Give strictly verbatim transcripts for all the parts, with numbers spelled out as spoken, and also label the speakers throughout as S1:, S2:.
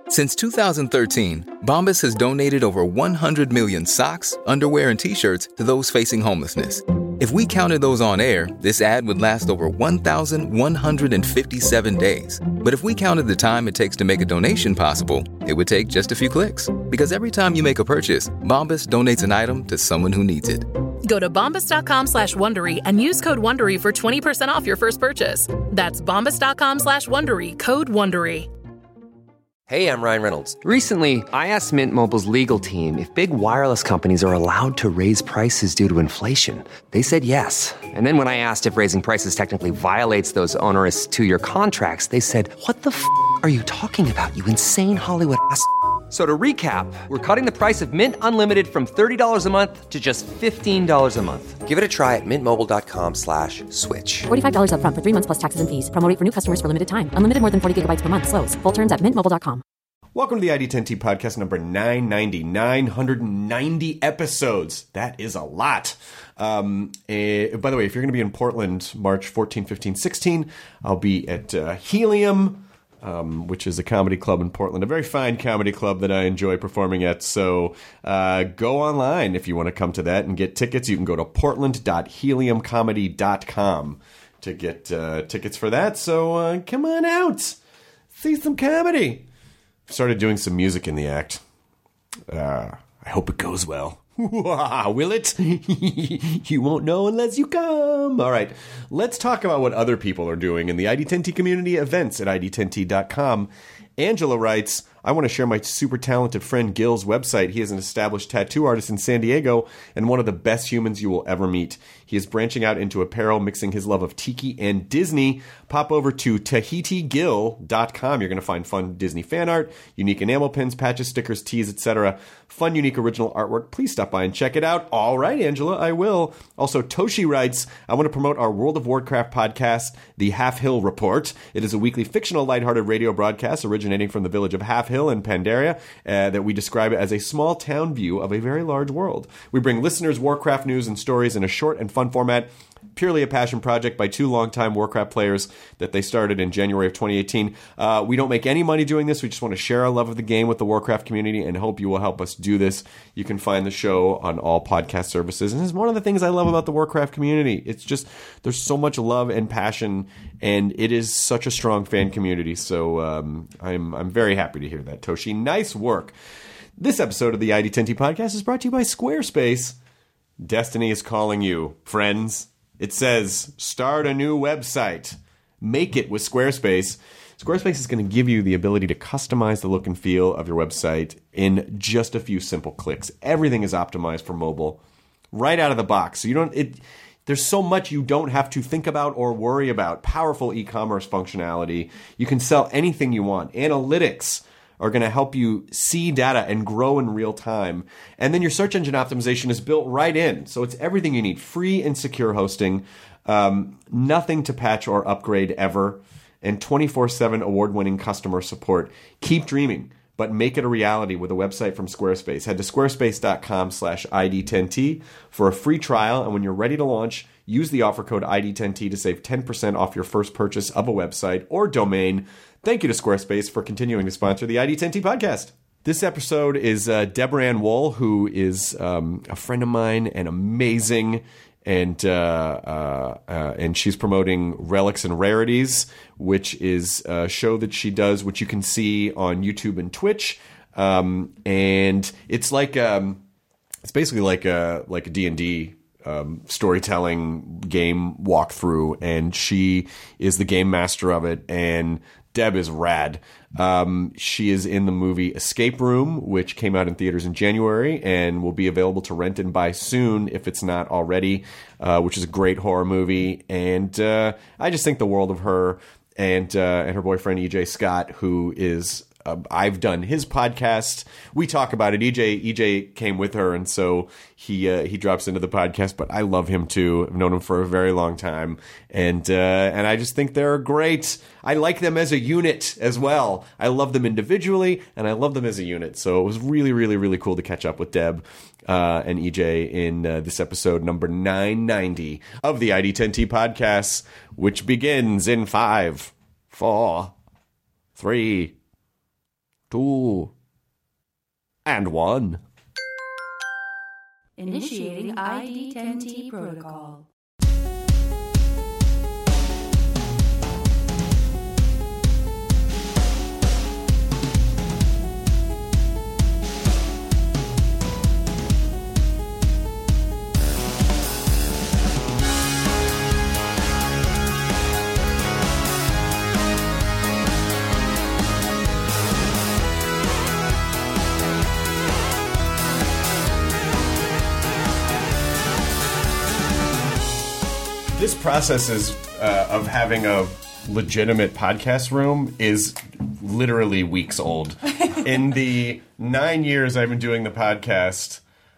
S1: Since two thousand thirteen, Bombas has donated over one hundred million socks, underwear, and T-shirts to those facing homelessness. If we counted those on air, this ad would last over one thousand one hundred fifty-seven days. But if we counted the time it takes to make a donation possible, it would take just a few clicks. Because every time you make a purchase, Bombas donates an item to someone who needs it.
S2: Go to bombas.com slash Wondery and use code Wondery for twenty percent off your first purchase. That's bombas.com slash Wondery, code Wondery.
S3: Hey, I'm Ryan Reynolds. Recently, I asked Mint Mobile's legal team if big wireless companies are allowed to raise prices due to inflation. They said yes. And then when I asked if raising prices technically violates those onerous two-year contracts, they said, what the f*** are you talking about, you insane Hollywood ass f- So to recap, we're cutting the price of Mint Unlimited from thirty dollars a month to just fifteen dollars a month. Give it a try at mintmobile.com slash switch.
S4: forty-five dollars up front for three months plus taxes and fees. Promo rate for new customers for limited time. Unlimited more than forty gigabytes per month. Slows full terms at mint mobile dot com.
S5: Welcome to the I D ten T podcast number nine ninety, nine hundred ninety episodes. That is a lot. Um, eh, by the way, if you're going to be in Portland March fourteenth, fifteenth, sixteenth, I'll be at uh, Helium, Um, which is a comedy club in Portland, a very fine comedy club that I enjoy performing at. So uh, go online if you want to come to that and get tickets. You can go to portland dot helium comedy dot com to get uh, tickets for that. So uh, come on out. See some comedy. Started doing some music in the act. Uh, I hope it goes well. Will it? You won't know unless you come. All right. Let's talk about what other people are doing in the I D ten T community, events at I D ten T dot com. Angela writes, I want to share my super talented friend Gil's website. He is an established tattoo artist in San Diego and one of the best humans you will ever meet. He is branching out into apparel, mixing his love of tiki and Disney. Pop over to tahiti gil dot com. You're going to find fun Disney fan art, unique enamel pins, patches, stickers, tees, et cetera. Fun, unique, original artwork. Please stop by and check it out. All right, Angela, I will. Also, Toshi writes, I want to promote our World of Warcraft podcast, The Half Hill Report. It is a weekly fictional, lighthearted radio broadcast originating from the village of Half Hill in Pandaria uh, that we describe as a small town view of a very large world. We bring listeners Warcraft news and stories in a short and fun format. Purely a passion project by two longtime Warcraft players that they started in January of twenty eighteen. Uh, we don't make any money doing this. We just want to share our love of the game with the Warcraft community and hope you will help us do this. You can find the show on all podcast services. And it's one of the things I love about the Warcraft community. It's just, there's so much love and passion, and it is such a strong fan community. So um, I'm, I'm very happy to hear that, Toshi. Nice work. This episode of the I D ten T podcast is brought to you by Squarespace. Destiny is calling you, friends. It says, start a new website. Make it with Squarespace. Squarespace is going to give you the ability to customize the look and feel of your website in just a few simple clicks. Everything is optimized for mobile right out of the box. So you don't, it, there's so much you don't have to think about or worry about. Powerful e-commerce functionality. You can sell anything you want. Analytics are going to help you see data and grow in real time. And then your search engine optimization is built right in. So it's everything you need. Free and secure hosting. Um, nothing to patch or upgrade ever. And twenty-four seven award-winning customer support. Keep dreaming, but make it a reality with a website from Squarespace. Head to squarespace.com slash ID10T for a free trial. And when you're ready to launch, use the offer code I D ten T to save ten percent off your first purchase of a website or domain. Thank you to Squarespace for continuing to sponsor the I D ten T podcast. This episode is uh, Deborah Ann Wool, who is um, a friend of mine and amazing, and uh, uh, uh, and she's promoting Relics and Rarities, which is a show that she does, which you can see on YouTube and Twitch. Um, and it's like um, it's basically like a like a D and D um, storytelling game walkthrough, and she is the game master of it. And Deb is rad. Um, she is in the movie Escape Room, which came out in theaters in January and will be available to rent and buy soon if it's not already, uh, which is a great horror movie. And uh, I just think the world of her and uh, and her boyfriend, E J Scott, who is... Uh, I've done his podcast. We talk about it. E J E J came with her, and so he uh, he drops into the podcast. But I love him too. I've known him for a very long time, and uh, and I just think they're great. I like them as a unit as well. I love them individually, and I love them as a unit. So it was really, really, really cool to catch up with Deb uh, and E J in uh, this episode number nine ninety of the I D ten T podcast, which begins in five, four, three. two, and one.
S6: Initiating I D ten T protocol.
S5: This process is uh, of having a legitimate podcast room is literally weeks old. In the nine years I've been doing the podcast,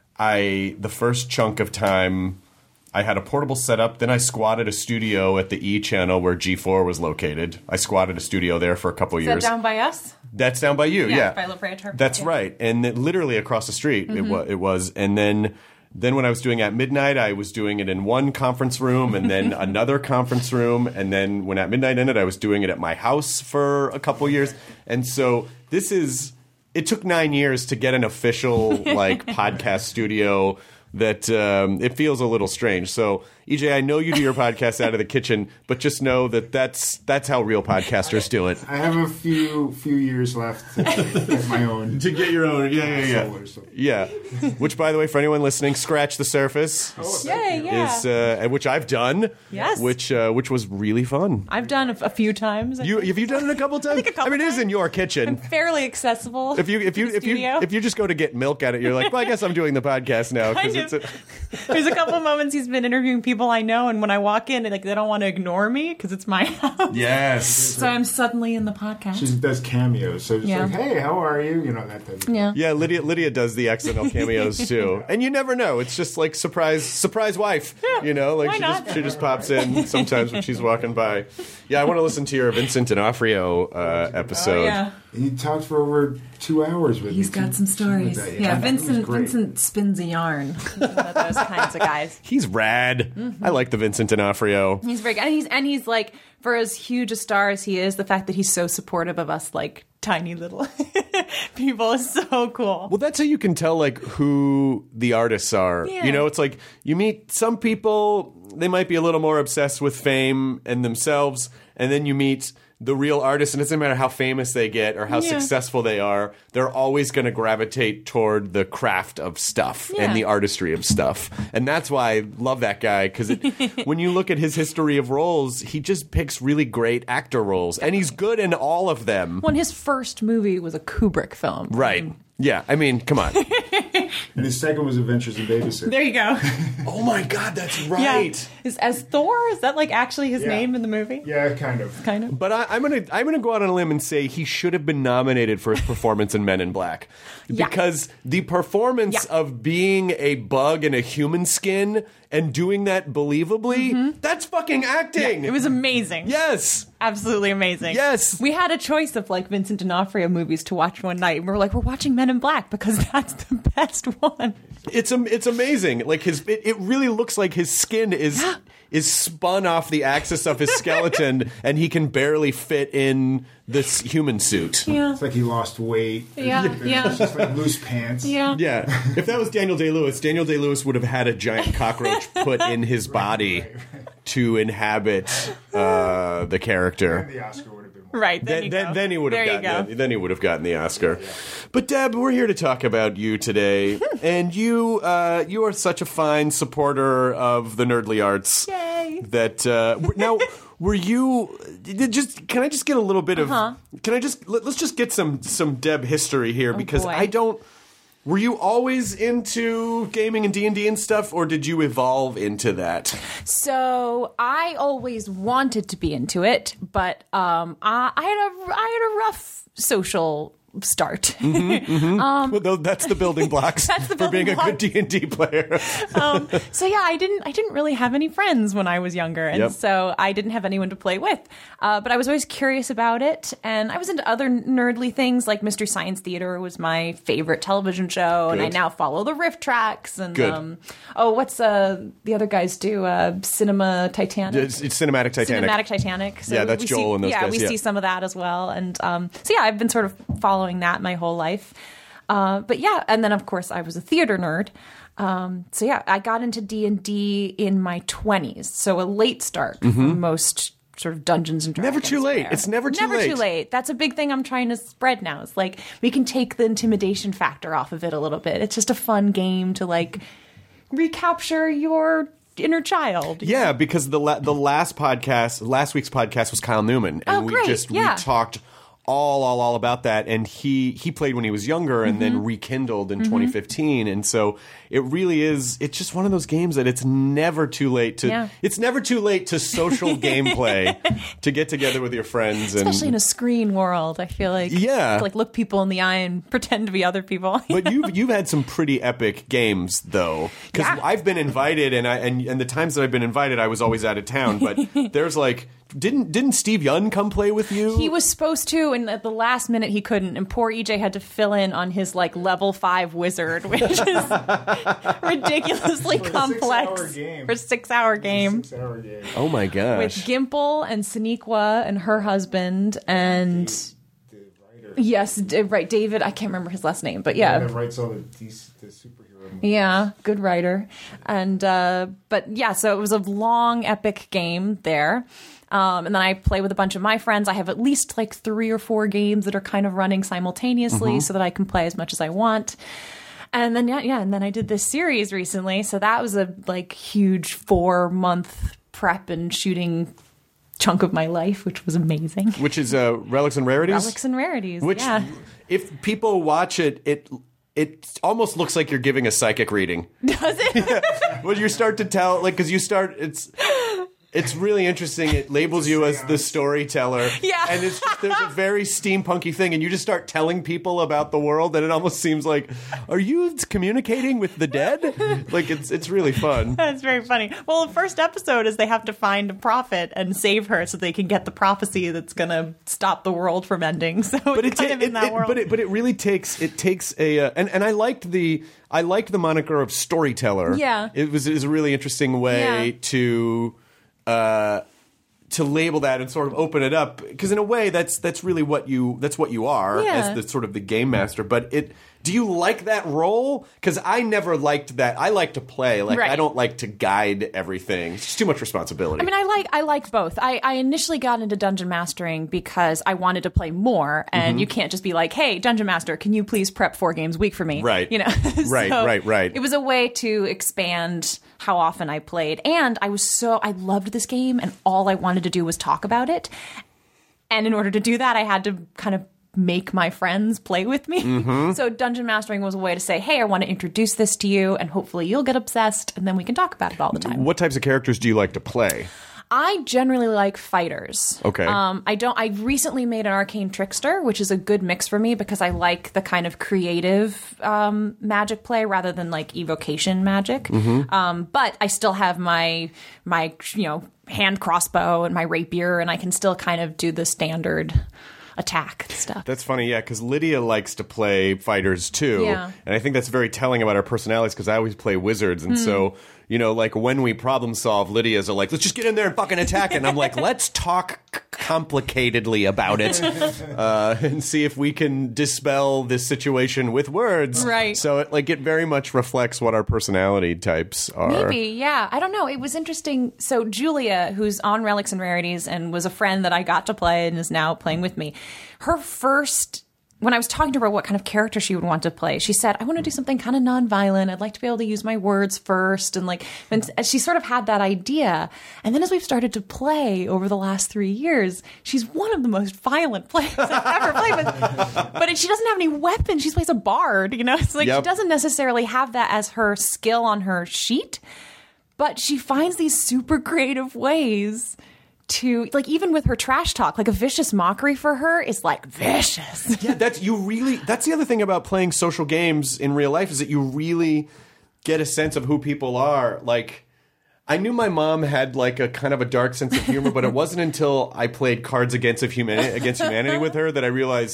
S5: I the first chunk of time I had a portable setup. Then I squatted a studio at the E channel where G four was located. I squatted a studio there for a couple
S7: Is
S5: years.
S7: that down by us?
S5: That's down by you, yeah.
S7: Yeah, by La Brea Turf.
S5: That's
S7: yeah.
S5: right, and it, literally across the street
S7: Mm-hmm.
S5: it, wa- it was. And then, then when I was doing At Midnight, I was doing it in one conference room, and then another conference room, and then when At Midnight ended, I was doing it at my house for a couple years. And so this is. It took nine years to get an official like podcast studio. That um, it feels a little strange. So, E J, I know you do your podcast out of the kitchen, but just know that that's that's how real podcasters do it.
S8: I have a few few years left to get my own.
S5: To get your own, yeah, yeah, yeah,
S8: solar, so.
S5: yeah. Which, by the way, for anyone listening, Scratch the Surface
S7: Yay, yeah.
S5: is uh, which I've done.
S7: Yes.
S5: Which uh, which was really fun.
S7: I've done a, a few times. I
S5: You
S7: think.
S5: have you done it a couple times?
S7: think a couple
S5: I mean, it is in
S7: times.
S5: your kitchen.
S7: Fairly accessible.
S5: If you if you
S7: to the
S5: if you
S7: studio.
S5: if you just go to get milk at it, you're like, well, I guess I'm doing the podcast now because
S7: Kind
S5: it's. A,
S7: There's a couple of moments he's been interviewing people I know, and when I walk in, like they don't want to ignore me because it's my house.
S5: yes.
S7: So I'm suddenly in the podcast.
S8: She does cameos, so just
S7: Yeah.
S8: like, hey, how are you? You know, that type of thing.
S7: yeah.
S5: Yeah, Lydia Lydia does the accidental cameos too, and you never know. It's just like surprise surprise wife, you know, like
S7: why
S5: she
S7: not?
S5: just she just pops in sometimes when she's walking by. Yeah, I want to listen to your Vincent D'Onofrio uh, episode.
S7: Oh, yeah.
S8: He talked for over two hours with
S7: He's
S8: me.
S7: got some stories.
S8: That,
S7: Yeah,
S8: It was
S7: Vincent
S8: great.
S7: Vincent spins a yarn. He's one of those kinds of guys.
S5: He's rad.
S7: Mm-hmm.
S5: I like the Vincent D'Onofrio.
S7: He's very good. And he's and he's like, for as huge a star as he is, the fact that he's so supportive of us like tiny little people is so cool.
S5: Well, that's how you can tell like who the artists are.
S7: Yeah.
S5: You know, it's like you meet some people, they might be a little more obsessed with fame and themselves, and then you meet the real artists, and it doesn't matter how famous they get or how
S7: Yeah.
S5: successful they are, they're always going to gravitate toward the craft of stuff
S7: Yeah.
S5: and the artistry of stuff. And that's why I love that guy, because when you look at his history of roles, he just picks really great actor roles, and he's good in all of them.
S7: When his first movie was a Kubrick film.
S5: Right. Yeah, I mean, come on.
S8: And his second was Adventures in Babysitter.
S7: There you go.
S5: Oh my God, that's
S7: Yeah.
S5: right.
S7: Is as Thor? Is that like actually his
S8: Yeah.
S7: name in the movie?
S8: Yeah, kind of.
S7: Kind of.
S5: But I, I'm gonna I'm gonna go out on a limb and say he should have been nominated for his performance in Men in Black,
S7: Yeah.
S5: because the performance
S7: Yeah.
S5: of being a bug in a human skin and doing that believably, that's fucking acting.
S7: It was amazing.
S5: Yes.
S7: Absolutely amazing.
S5: Yes.
S7: We had a choice of like Vincent D'Onofrio movies to watch one night. And we were like, we're watching Men in Black because that's the best one.
S5: It's am- it's amazing. Like his, it, it really looks like his skin is is spun off the axis of his skeleton, and he can barely fit in this human suit.
S7: Yeah.
S8: It's like he lost weight.
S7: Yeah, yeah.
S8: It's just like loose pants.
S7: Yeah.
S5: Yeah, if that was Daniel Day-Lewis, Daniel Day-Lewis would have had a giant cockroach put in his body to inhabit uh, the character.
S8: The Oscar would have been more.
S7: Right. Then,
S5: Then,
S7: you
S5: then,
S7: go.
S5: then he would have
S7: There you
S5: gotten
S7: go.
S5: the, then he would have gotten the Oscar. But Deb, we're here to talk about you today, and you uh, you are such a fine supporter of the nerdly arts.
S7: Yay.
S5: That uh, now. Were you did just? Can I just get a little bit of?
S7: Uh-huh.
S5: Can I just let, let's just get some some Deb history here, because
S7: boy.
S5: I don't. Were you always into gaming and D and D and stuff, or did you evolve into that?
S7: So I always wanted to be into it, but um, I, I had a I had a rough social start.
S5: Well, tho- that's the building blocks
S7: That's the
S5: for being
S7: building
S5: a good D and D player.
S7: um, so yeah, I didn't I didn't really have any friends when I was younger, and
S5: Yep.
S7: so I didn't have anyone to play with. Uh, but I was always curious about it, and I was into other nerdly things like Mystery Science Theater was my favorite television show, and I
S5: Good.
S7: now follow the Riff Tracks and
S5: Good.
S7: um, oh, what's uh, the other guys do? Uh, Cinema Titanic.
S5: It's, it's cinematic Titanic.
S7: Cinematic Titanic. So
S5: Yeah, that's
S7: we
S5: Joel
S7: see,
S5: and those
S7: yeah,
S5: guys,
S7: we
S5: yeah.
S7: see some of that as well, and um, so yeah, I've been sort of following following that my whole life. Uh, but yeah, and then of course I was a theater nerd. Um, so yeah, I got into D and D in my twenties. So a late start mm-hmm. for most sort of Dungeons and Dragons.
S5: Never too late.
S7: There.
S5: It's never too
S7: never
S5: late.
S7: Never too late. That's a big thing I'm trying to spread now. It's like we can take the intimidation factor off of it a little bit. It's just a fun game to like recapture your inner child.
S5: Yeah, because the la- the last podcast, last week's podcast was Kyle Newman, and
S7: oh,
S5: we
S7: great.
S5: just
S7: yeah.
S5: we talked all all all about that, and he he played when he was younger and mm-hmm. then rekindled in mm-hmm. twenty fifteen, and so it really is it's just one of those games that it's never too late to
S7: yeah.
S5: it's never too late to social gameplay to get together with your friends, and
S7: especially in a screen world. I feel like
S5: yeah
S7: to like look people in the eye and pretend to be other people.
S5: But you've you've had some pretty epic games though, because
S7: yeah.
S5: I've been invited, and I and and the times that I've been invited I was always out of town, but there's like Didn't didn't Steve Young come play with you?
S7: He was supposed to, and at the last minute he couldn't. And poor E J had to fill in on his like level five wizard, which is ridiculously
S8: for
S7: complex
S8: a six-hour game.
S7: for a six-hour game.
S8: Six-hour game.
S5: Oh my gosh!
S7: With Gimple and Sonequa and her husband and
S8: the, the writer.
S7: yes, d- right, David. I can't remember his last name, but yeah,
S8: that writes all the, these, the superhero movies.
S7: Yeah, good writer. And uh, but yeah, so it was a long, epic game there. Um, and then I play with a bunch of my friends. I have at least like three or four games that are kind of running simultaneously mm-hmm. so that I can play as much as I want. And then, yeah, yeah, and then I did this series recently. So that was a like huge four month prep and shooting chunk of my life, which was amazing.
S5: Which is uh, Relics and Rarities?
S7: Relics and Rarities,
S5: Which,
S7: yeah.
S5: if people watch it, it it almost looks like you're giving a psychic reading.
S7: Does it?
S5: Yeah. Well, you start to tell, like, because you start, it's... It's really interesting. It labels you as the storyteller.
S7: Yeah.
S5: And it's just, there's a very steampunky thing, and you just start telling people about the world, and it almost seems like, are you communicating with the dead? Like, it's it's really fun.
S7: That's very funny. Well, the first episode is they have to find a prophet and save her so they can get the prophecy that's going to stop the world from ending. So
S5: but
S7: it's
S5: it,
S7: kind of
S5: it,
S7: in that
S5: it,
S7: world.
S5: But it, but it really takes, it takes a, uh, and, and I liked the, I liked the moniker of storyteller.
S7: Yeah.
S5: It was, it was a really interesting way
S7: Yeah.
S5: to... Uh, to label that and sort of open it up, because in a way that's that's really what you that's what you are
S7: Yeah.
S5: as the sort of the game master. But it do you like that role? Because I never liked that. I like to play. Like
S7: Right.
S5: I don't like to guide everything. It's just too much responsibility.
S7: I mean, I like I like both. I, I initially got into dungeon mastering because I wanted to play more, and
S5: Mm-hmm.
S7: you can't just be like, "Hey, dungeon master, can you please prep four games a week for me?"
S5: Right.
S7: You know.
S5: Right,
S7: So
S5: right, right.
S7: It was a way to expand how often I played, and I was so I loved this game, and all I wanted to do was talk about it. And in order to do that, I had to kind of make my friends play with me.
S5: Mm-hmm.
S7: So dungeon mastering was a way to say, hey, I want to introduce this to you, and hopefully you'll get obsessed, and then we can talk about it all the time.
S5: What types of characters do you like to play?
S7: I generally like fighters.
S5: Okay.
S7: Um, I don't. I recently made an arcane trickster, which is a good mix for me because I like the kind of creative um, magic play rather than like evocation magic.
S5: Mm-hmm.
S7: Um, but I still have my my you know hand crossbow and my rapier, and I can still kind of do the standard attack stuff.
S5: That's funny, yeah, because Lydia likes to play fighters too.
S7: Yeah.
S5: And I think that's very telling about our personalities, because I always play wizards. And
S7: Mm.
S5: so, you know, like when we problem solve, Lydia's are like, let's just get in there and fucking attack it. And I'm like, let's talk c- complicatedly about it uh, and see if we can dispel this situation with words.
S7: Right.
S5: So it, like, it very much reflects what our personality types are.
S7: Maybe, yeah. I don't know. It was interesting. So Julia, who's on Relics and Rarities and was a friend that I got to play and is now playing with me, her first... When I was talking to her what kind of character she would want to play, she said, I want to do something kind of nonviolent. I'd like to be able to use my words first. And like, and she sort of had that idea. And then as we've started to play over the last three years, she's one of the most violent players I've ever played with. But it, she doesn't have any weapons. She plays a bard, you know? It's like
S5: Yep.
S7: she doesn't necessarily have that as her skill on her sheet. But she finds these super creative ways to, like, even with her trash talk, like a vicious mockery for her is like vicious.
S5: Yeah, that's you really. That's the other thing about playing social games in real life, is that you really get a sense of who people are. Like, I knew my mom had like a kind of a dark sense of humor, but it wasn't until I played Cards Against of Humanity against Humanity with her that I realized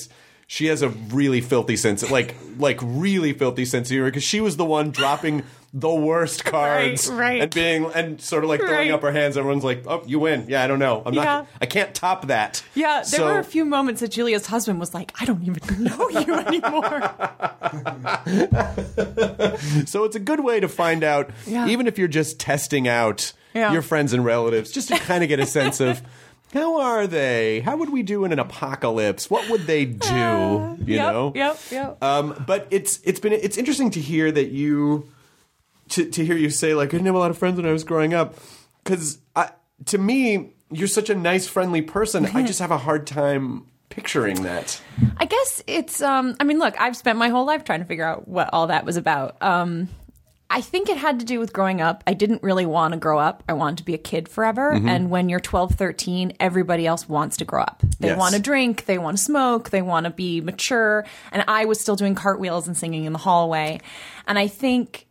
S5: she has a really filthy sense, of, like like really filthy sense of humor, because she was the one dropping the worst cards
S7: Right, right.
S5: and being and sort of like throwing
S7: Right.
S5: up her hands. Everyone's like, "Oh, you win." Yeah, I don't know. I'm
S7: Yeah.
S5: not. I can't top that.
S7: Yeah, there
S5: So-
S7: were a few moments that Julia's husband was like, I don't even know you anymore.
S5: So it's a good way to find out,
S7: Yeah.
S5: even if you're just testing out
S7: Yeah.
S5: your friends and relatives, just to kind of get a sense of how are they? How would we do in an apocalypse? What would they do?
S7: Uh,
S5: you
S7: yep,
S5: know?
S7: Yep, yep.
S5: Um, but it's it's been it's interesting to hear that you to to hear you say like I didn't have a lot of friends when I was growing up, because to me you're such a nice, friendly person. I just have a hard time picturing that.
S7: I guess it's, um, I mean, look, I've spent my whole life trying to figure out what all that was about. Um, I think it had to do with growing up. I didn't really want to grow up. I wanted to be a kid forever.
S5: Mm-hmm.
S7: And when you're twelve, thirteen, everybody else wants to grow up. They
S5: Yes.
S7: want to drink, they want to smoke, they want to be mature. And I was still doing cartwheels and singing in the hallway. And I think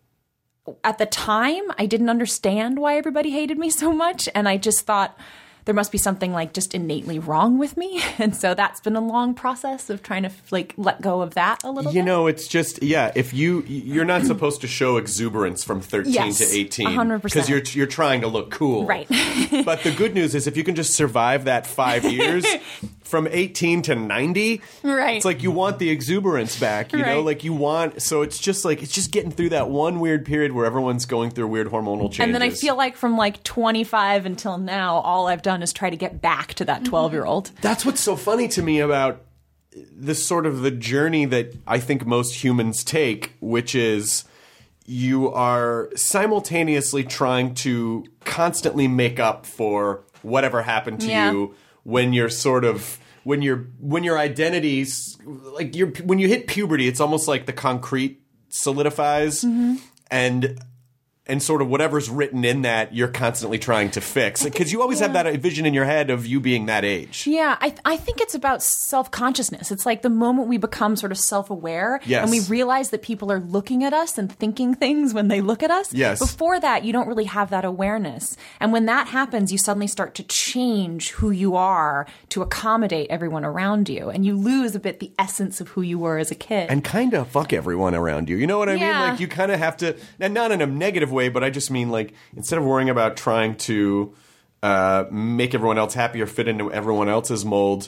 S7: at the time, I didn't understand why everybody hated me so much. And I just thought there must be something like just innately wrong with me. And so that's been a long process of trying to like let go of that a little
S5: You
S7: bit.
S5: know, it's just yeah. If you you're not supposed to show exuberance from thirteen
S7: Yes,
S5: to eighteen,
S7: one hundred percent.
S5: because you're you're trying to look cool,
S7: Right.
S5: But the good news is, if you can just survive that five years from eighteen to ninety,
S7: Right.
S5: It's like you want the exuberance back, you know,
S7: Right.
S5: like you want. So it's just like it's just getting through that one weird period where everyone's going through weird hormonal changes,
S7: And then I feel like from like twenty-five until now, all I've done is try to get back to that twelve-year-old.
S5: That's what's so funny to me about this sort of the journey that I think most humans take, which is you are simultaneously trying to constantly make up for whatever happened to
S7: Yeah.
S5: you when you're sort of when you're when your identities like you're when you hit puberty, it's almost like the concrete solidifies and and sort of whatever's written in that, you're constantly trying to fix. Because you always have that vision in your head of you being that age.
S7: Yeah, I, I think it's about self-consciousness. It's like the moment we become sort of self-aware
S5: Yes.
S7: and we realize that people are looking at us and thinking things when they look at us.
S5: Yes.
S7: Before that, you don't really have that awareness. And when that happens, you suddenly start to change who you are to accommodate everyone around you. And you lose a bit the essence of who you were as a kid.
S5: And kind of fuck everyone around you. You know what I mean?
S7: Yeah.
S5: Like, you kind of have to, and not in a negative way, but I just mean, like, instead of worrying about trying to uh, make everyone else happy or fit into everyone else's mold,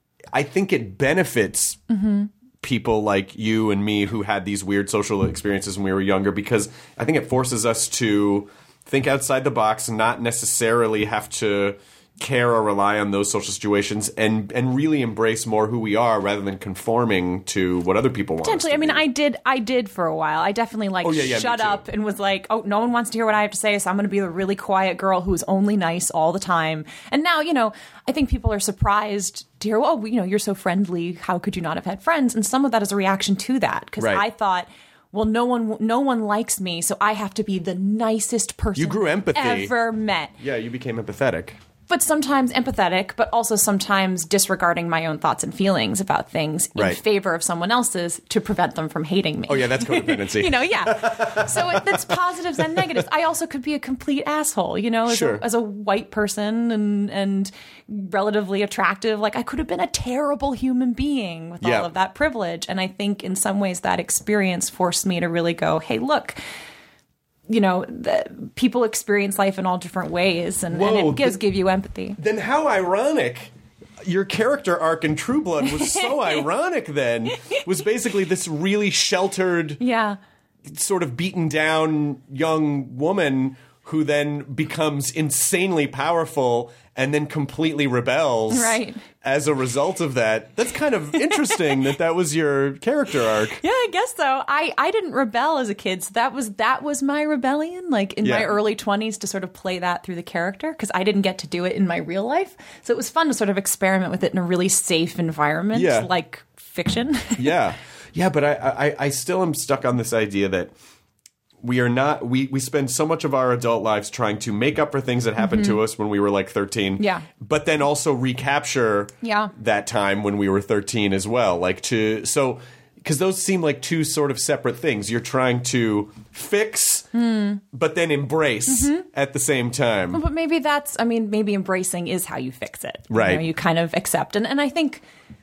S5: I think it benefits
S7: Mm-hmm.
S5: people like you and me who had these weird social experiences when we were younger, because I think it forces us to think outside the box, not necessarily have to care or rely on those social situations, and and really embrace more who we are rather than conforming to what other people want.
S7: Potentially.
S5: us
S7: I
S5: to
S7: mean,
S5: be.
S7: I did I did for a while. I definitely like
S5: Oh, yeah, yeah, me
S7: shut
S5: too.
S7: up and was like, oh, no one wants to hear what I have to say, so I'm going to be the really quiet girl who's only nice all the time. And now, you know, I think people are surprised to hear, oh, you know, you're so friendly. How could you not have had friends? And some of that is a reaction to that, because
S5: Right.
S7: I thought, well, no one no one likes me, so I have to be the nicest person
S5: You grew empathy.
S7: ever met.
S5: Yeah, you became empathetic.
S7: But sometimes empathetic, but also sometimes disregarding my own thoughts and feelings about things in
S5: Right.
S7: favor of someone else's to prevent them from hating me.
S5: Oh, yeah, that's codependency.
S7: You know, yeah. So it, it's positives and negatives. I also could be a complete asshole, you know, as,
S5: Sure.
S7: a, as a white person and and relatively attractive. Like, I could have been a terrible human being with
S5: Yeah.
S7: all of that privilege. And I think in some ways that experience forced me to really go, hey, look, you know, the, people experience life in all different ways, and, and
S5: Whoa,
S7: it gives
S5: th-
S7: give you empathy.
S5: Then how ironic. Your character arc in True Blood was so ironic then. Was basically this really sheltered,
S7: Yeah.
S5: sort of beaten down young woman who then becomes insanely powerful and then completely rebels
S7: Right.
S5: as a result of that. That's kind of interesting that that was your character arc.
S7: Yeah, I guess so. I, I didn't rebel as a kid, so that was that was my rebellion, like in my
S5: Yeah.
S7: early twenties, to sort of play that through the character, because I didn't get to do it in my real life. So it was fun to sort of experiment with it in a really safe environment,
S5: Yeah.
S7: like fiction.
S5: Yeah. Yeah, but I, I, I still am stuck on this idea that we are not we, we spend so much of our adult lives trying to make up for things that happened to us when we were like thirteen.
S7: Yeah.
S5: But then also recapture
S7: Yeah.
S5: that time when we were thirteen as well. Like to so because those seem like two sort of separate things. You're trying to fix but then embrace at the same time.
S7: But maybe that's, I mean, maybe embracing is how you fix it. You
S5: Right.
S7: know, you kind of accept. And, and I think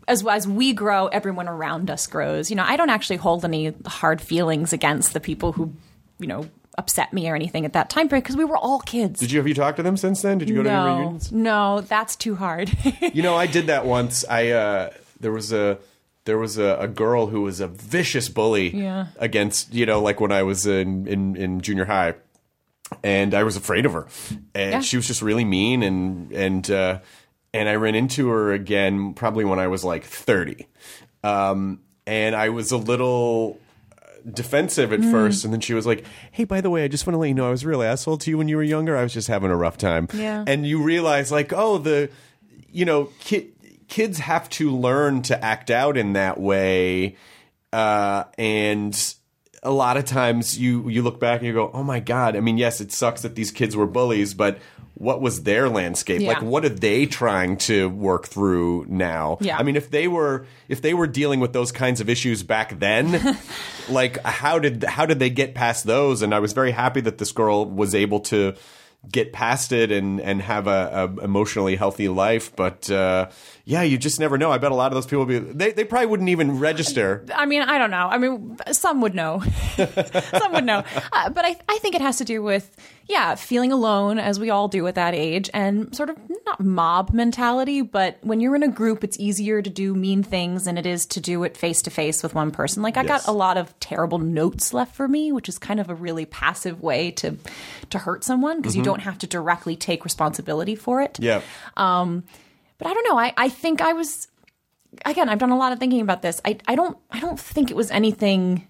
S7: as as we grow, everyone around us grows. You know, I don't actually hold any hard feelings against the people who, you know, upset me or anything at that time period because we were all kids.
S5: Did you have you talked to them since then? Did you go
S7: no,
S5: to any reunions?
S7: No, that's too hard.
S5: You know, I did that once. I uh, there was a there was a, a girl who was a vicious bully
S7: yeah.
S5: against, you know, like when I was in, in, in junior high, and I was afraid of her, and
S7: yeah.
S5: she was just really mean, and and uh, and I ran into her again probably when I was like thirty, um, and I was a little defensive at mm. first, and then she was like, hey, by the way, I just want to let you know I was a real asshole to you when you were younger. I was just having a rough time.
S7: Yeah.
S5: And you realize, like, oh, the, you know, ki- kids have to learn to act out in that way, uh, and a lot of times you, you look back and you go, oh my God, I mean, yes, it sucks that these kids were bullies, but what was their landscape?
S7: Yeah.
S5: Like, what are they trying to work through now?
S7: Yeah.
S5: I mean, if they were if they were dealing with those kinds of issues back then, like how did how did they get past those? And I was very happy that this girl was able to get past it and and have a, a emotionally healthy life. But uh, yeah, you just never know. I bet a lot of those people would be they they probably wouldn't even register.
S7: I mean, I don't know. I mean, some would know. Some would know. Uh, but I I think it has to do with yeah, feeling alone, as we all do at that age, and sort of not mob mentality, but when you're in a group, it's easier to do mean things than it is to do it face to face with one person. Like I
S5: Yes.
S7: got a lot of terrible notes left for me, which is kind of a really passive way to to hurt someone because
S5: Mm-hmm.
S7: you don't have to directly take responsibility for it.
S5: Yeah.
S7: Um, but I don't know. I, I think I was, again, I've done a lot of thinking about this. I, I don't I don't think it was anything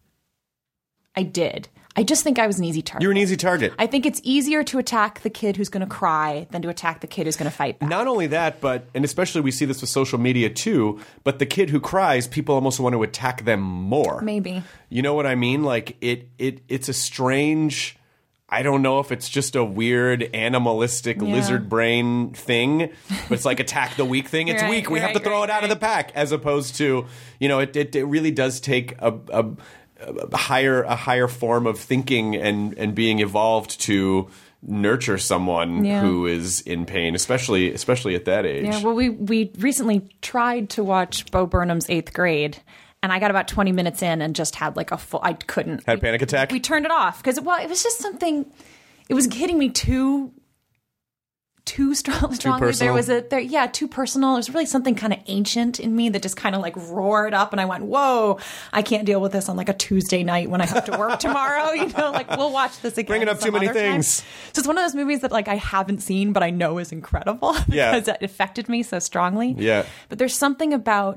S7: I did. I just think I was an easy target.
S5: You're an easy target.
S7: I think it's easier to attack the kid who's going to cry than to attack the kid who's going to fight back.
S5: Not only that, but, and especially we see this with social media too, but the kid who cries, people almost want to attack them more.
S7: Maybe.
S5: You know what I mean? Like, it, it it's a strange, I don't know if it's just a weird animalistic
S7: Yeah.
S5: lizard brain thing, but it's like attack the weak thing. It's
S7: Right,
S5: weak. We have
S7: right,
S5: to throw
S7: right,
S5: it out of the pack, as opposed to, you know, it, it, it really does take a, a a higher a higher form of thinking and, and being evolved to nurture someone
S7: Yeah.
S5: who is in pain, especially especially at that age.
S7: Yeah, well, we, we recently tried to watch Bo Burnham's Eighth Grade, and I got about twenty minutes in and just had like a full, I couldn't.
S5: Had a
S7: we,
S5: panic attack?
S7: We turned it off because, well, it was just something, it was hitting me too, too strong, strongly. There
S5: personal?
S7: was a, there, yeah, too personal. There's really something kind of ancient in me that just kind of like roared up, and I went, whoa, I can't deal with this on like a Tuesday night when I have to work tomorrow. You know, like we'll watch this again.
S5: Bringing up
S7: some
S5: too many
S7: other time.
S5: things.
S7: So it's one of those movies that like I haven't seen, but I know is incredible
S5: Yeah.
S7: because it affected me so strongly.
S5: Yeah.
S7: But there's something about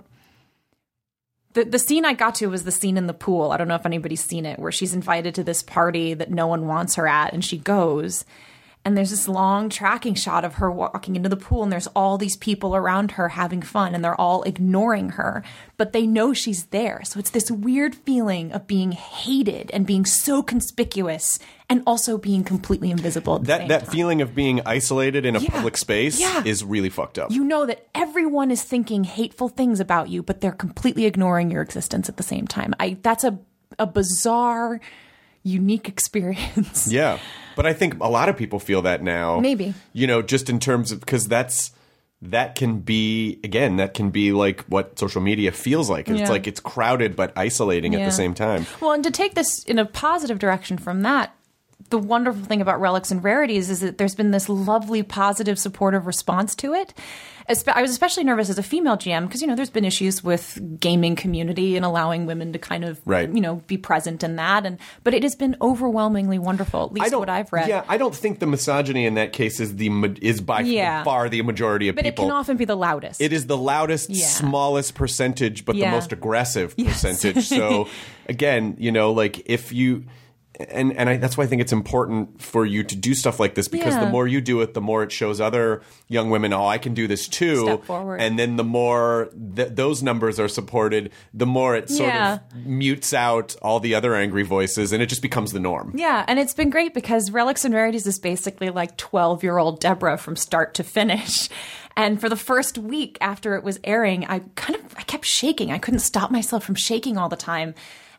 S7: the the scene I got to was the scene in the pool. I don't know if anybody's seen it, where she's invited to this party that no one wants her at, and she goes. And there's this long tracking shot of her walking into the pool, and there's all these people around her having fun, and they're all ignoring her, but they know she's there. So it's this weird feeling of being hated and being so conspicuous and also being completely invisible at the
S5: That
S7: same
S5: that
S7: time.
S5: feeling of being isolated in a
S7: Yeah.
S5: public space
S7: Yeah.
S5: is really fucked up.
S7: You know that everyone is thinking hateful things about you, but they're completely ignoring your existence at the same time. I that's a a bizarre, unique experience.
S5: Yeah. But I think a lot of people feel that now.
S7: Maybe.
S5: You know, just in terms of, because that's, that can be, again, that can be like what social media feels like. It's
S7: Yeah.
S5: like it's crowded but isolating at
S7: Yeah.
S5: the same time.
S7: Well, and to take this in a positive direction from that, the wonderful thing about Relics and Rarities is that there's been this lovely, positive, supportive response to it. Espe- I was especially nervous as a female G M because, you know, there's been issues with gaming community and allowing women to kind of,
S5: Right.
S7: you know, be present in that. And but it has been overwhelmingly wonderful, at least what I've read.
S5: Yeah, I don't think the misogyny in that case is the ma- is by
S7: Yeah.
S5: far the majority of
S7: But
S5: people.
S7: it can often be the loudest.
S5: It is the loudest,
S7: Yeah.
S5: smallest percentage, but
S7: Yeah.
S5: the most aggressive
S7: Yes.
S5: percentage. So, again, you know, like if you, and and I, that's why I think it's important for you to do stuff like this, because
S7: Yeah.
S5: the more you do it, the more it shows other young women, oh, I can do this too.
S7: Step forward.
S5: And then the more th- those numbers are supported, the more it sort
S7: Yeah.
S5: of mutes out all the other angry voices, and it just becomes the norm.
S7: Yeah, and it's been great because Relics and Rarities is basically like twelve-year-old Deborah from start to finish. And for the first week after it was airing, I kind of I kept shaking. I couldn't stop myself from shaking all the time.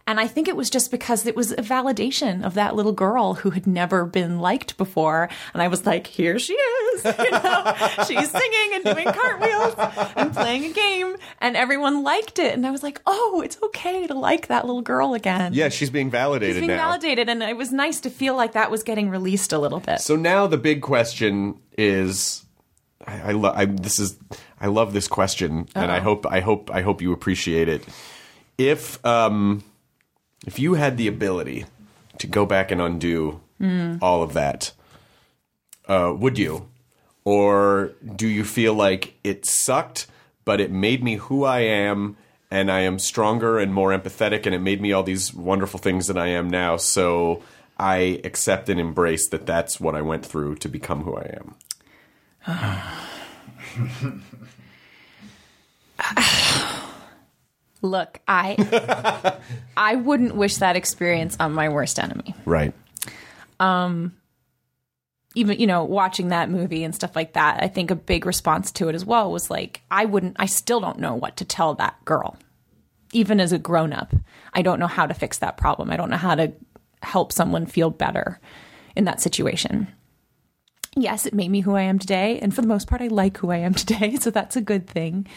S7: And I think it was just because it was a validation of that little girl who had never been liked before. And I was like, here she is. You know, she's singing and doing cartwheels and playing a game. And everyone liked it. And I was like, oh, it's okay to like that little girl again.
S5: Yeah, she's being validated
S7: she's being
S5: now.
S7: validated. And it was nice to feel like that was getting released a little bit.
S5: So now the big question is, I, I, lo- I this is I love this question, Uh-oh. and I hope I hope I hope you appreciate it. If um, if you had the ability to go back and undo mm. all of that, uh, would you? Or do you feel like it sucked, but it made me who I am, and I am stronger and more empathetic, and it made me all these wonderful things that I am now, so I accept and embrace that that's what I went through to become who I am?
S7: Look, I I wouldn't wish that experience on my worst enemy.
S5: Right.
S7: Um, even, you know, watching that movie and stuff like that, I think a big response to it as well was like, I wouldn't, I still don't know what to tell that girl. Even as a grown-up, I don't know how to fix that problem. I don't know how to help someone feel better in that situation. Yes, it made me who I am today. And for the most part, I like who I am today. So that's a good thing.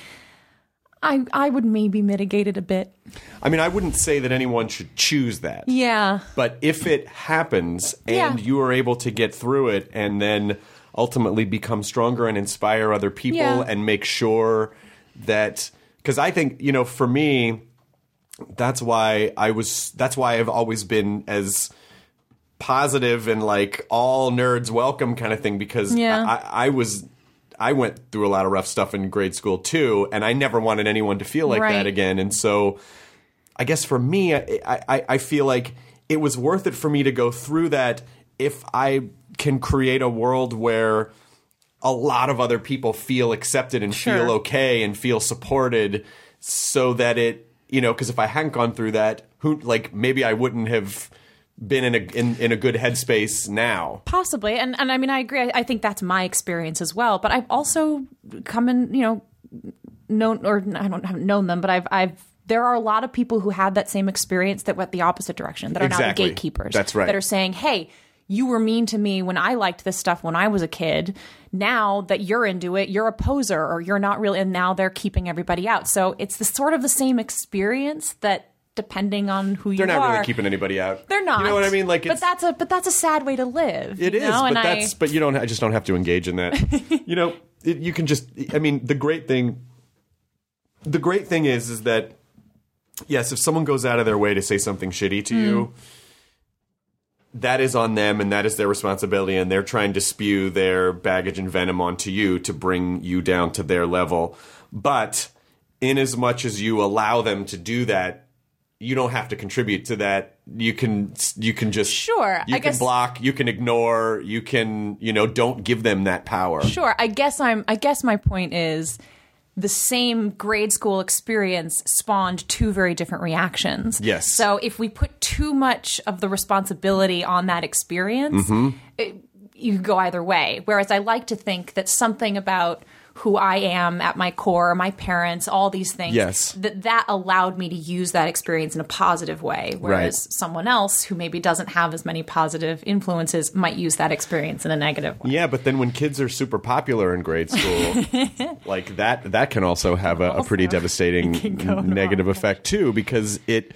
S7: I I would maybe mitigate it a bit.
S5: I mean, I wouldn't say that anyone should choose that.
S7: Yeah.
S5: But if it happens and
S7: Yeah.
S5: you are able to get through it and then ultimately become stronger and inspire other people
S7: Yeah.
S5: and make sure that... Because I think, you know, for me, that's why I was... That's why I've always been as... positive and like all nerds welcome kind of thing, because
S7: Yeah.
S5: I, I was I went through a lot of rough stuff in grade school too, and I never wanted anyone to feel like
S7: Right.
S5: that again. And so I guess for me, I, I, I feel like it was worth it for me to go through that if I can create a world where a lot of other people feel accepted and
S7: Sure.
S5: feel okay and feel supported, so that it, you know, because if I hadn't gone through that, who like maybe I wouldn't have been in a in, in a good headspace now.
S7: Possibly. And and I mean, I agree. I, I think that's my experience as well. But I've also come in, you know, known, or I don't haven't known them, but I've I've there are a lot of people who had that same experience that went the opposite direction, that are now the
S5: Exactly.
S7: gatekeepers.
S5: That's right.
S7: That are saying, hey, you were mean to me when I liked this stuff when I was a kid. Now that you're into it, you're a poser, or you're not really, and now they're keeping everybody out. So it's the sort of the same experience that, depending on who
S5: They're
S7: you are,
S5: not really keeping anybody out.
S7: They're not.
S5: You know what I mean? Like,
S7: but
S5: it's,
S7: that's a but that's a sad way to live.
S5: it
S7: you
S5: is.
S7: know?
S5: But
S7: And
S5: that's
S7: I,
S5: but you don't. I just don't have to engage in that. You know, it, you can just. I mean, the great thing. The great thing is, is that yes, if someone goes out of their way to say something shitty to mm. you, that is on them, and that is their responsibility, and they're trying to spew their baggage and venom onto you to bring you down to their level. But in as much as you allow them to do that, you don't have to contribute to that. You can you can just
S7: Sure,
S5: You
S7: I
S5: can
S7: guess-
S5: block. You can ignore. You can you know don't give them that power.
S7: Sure. I guess I'm. I guess my point is, the same grade school experience spawned two very different reactions.
S5: Yes.
S7: So if we put too much of the responsibility on that experience,
S5: Mm-hmm.
S7: it, you could go either way. Whereas I like to think that something about who I am at my core, my parents, all these things,
S5: Yes.
S7: that that allowed me to use that experience in a positive way. Whereas
S5: Right.
S7: someone else who maybe doesn't have as many positive influences might use that experience in a negative way.
S5: Yeah, but then when kids are super popular in grade school, like that, that can also have a, a pretty
S7: Also,
S5: devastating
S7: it can go the
S5: negative
S7: wrong
S5: effect too, because it,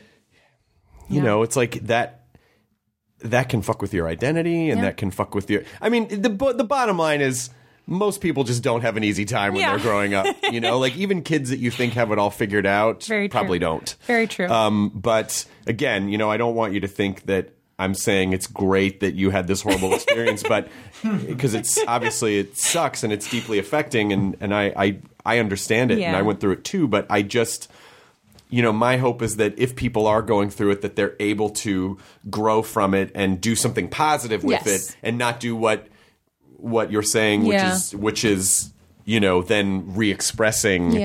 S5: you
S7: Yeah.
S5: know, it's like that. That can fuck with your identity, and
S7: Yeah.
S5: that can fuck with your. I mean, the bo- the bottom line is, most people just don't have an easy time when
S7: Yeah.
S5: they're growing up. You know, like even kids that you think have it all figured out
S7: Very true.
S5: probably don't.
S7: Very true.
S5: Um, but again, you know, I don't want you to think that I'm saying it's great that you had this horrible experience, but because it's obviously it sucks and it's deeply affecting, and, and I, I, I understand it, and
S7: Yeah.
S5: I went through it too, but I just, you know, my hope is that if people are going through it, that they're able to grow from it and do something positive with
S7: Yes.
S5: it, and not do what what you're saying, which
S7: Yeah.
S5: is which is you know then re-expressing
S7: Yeah.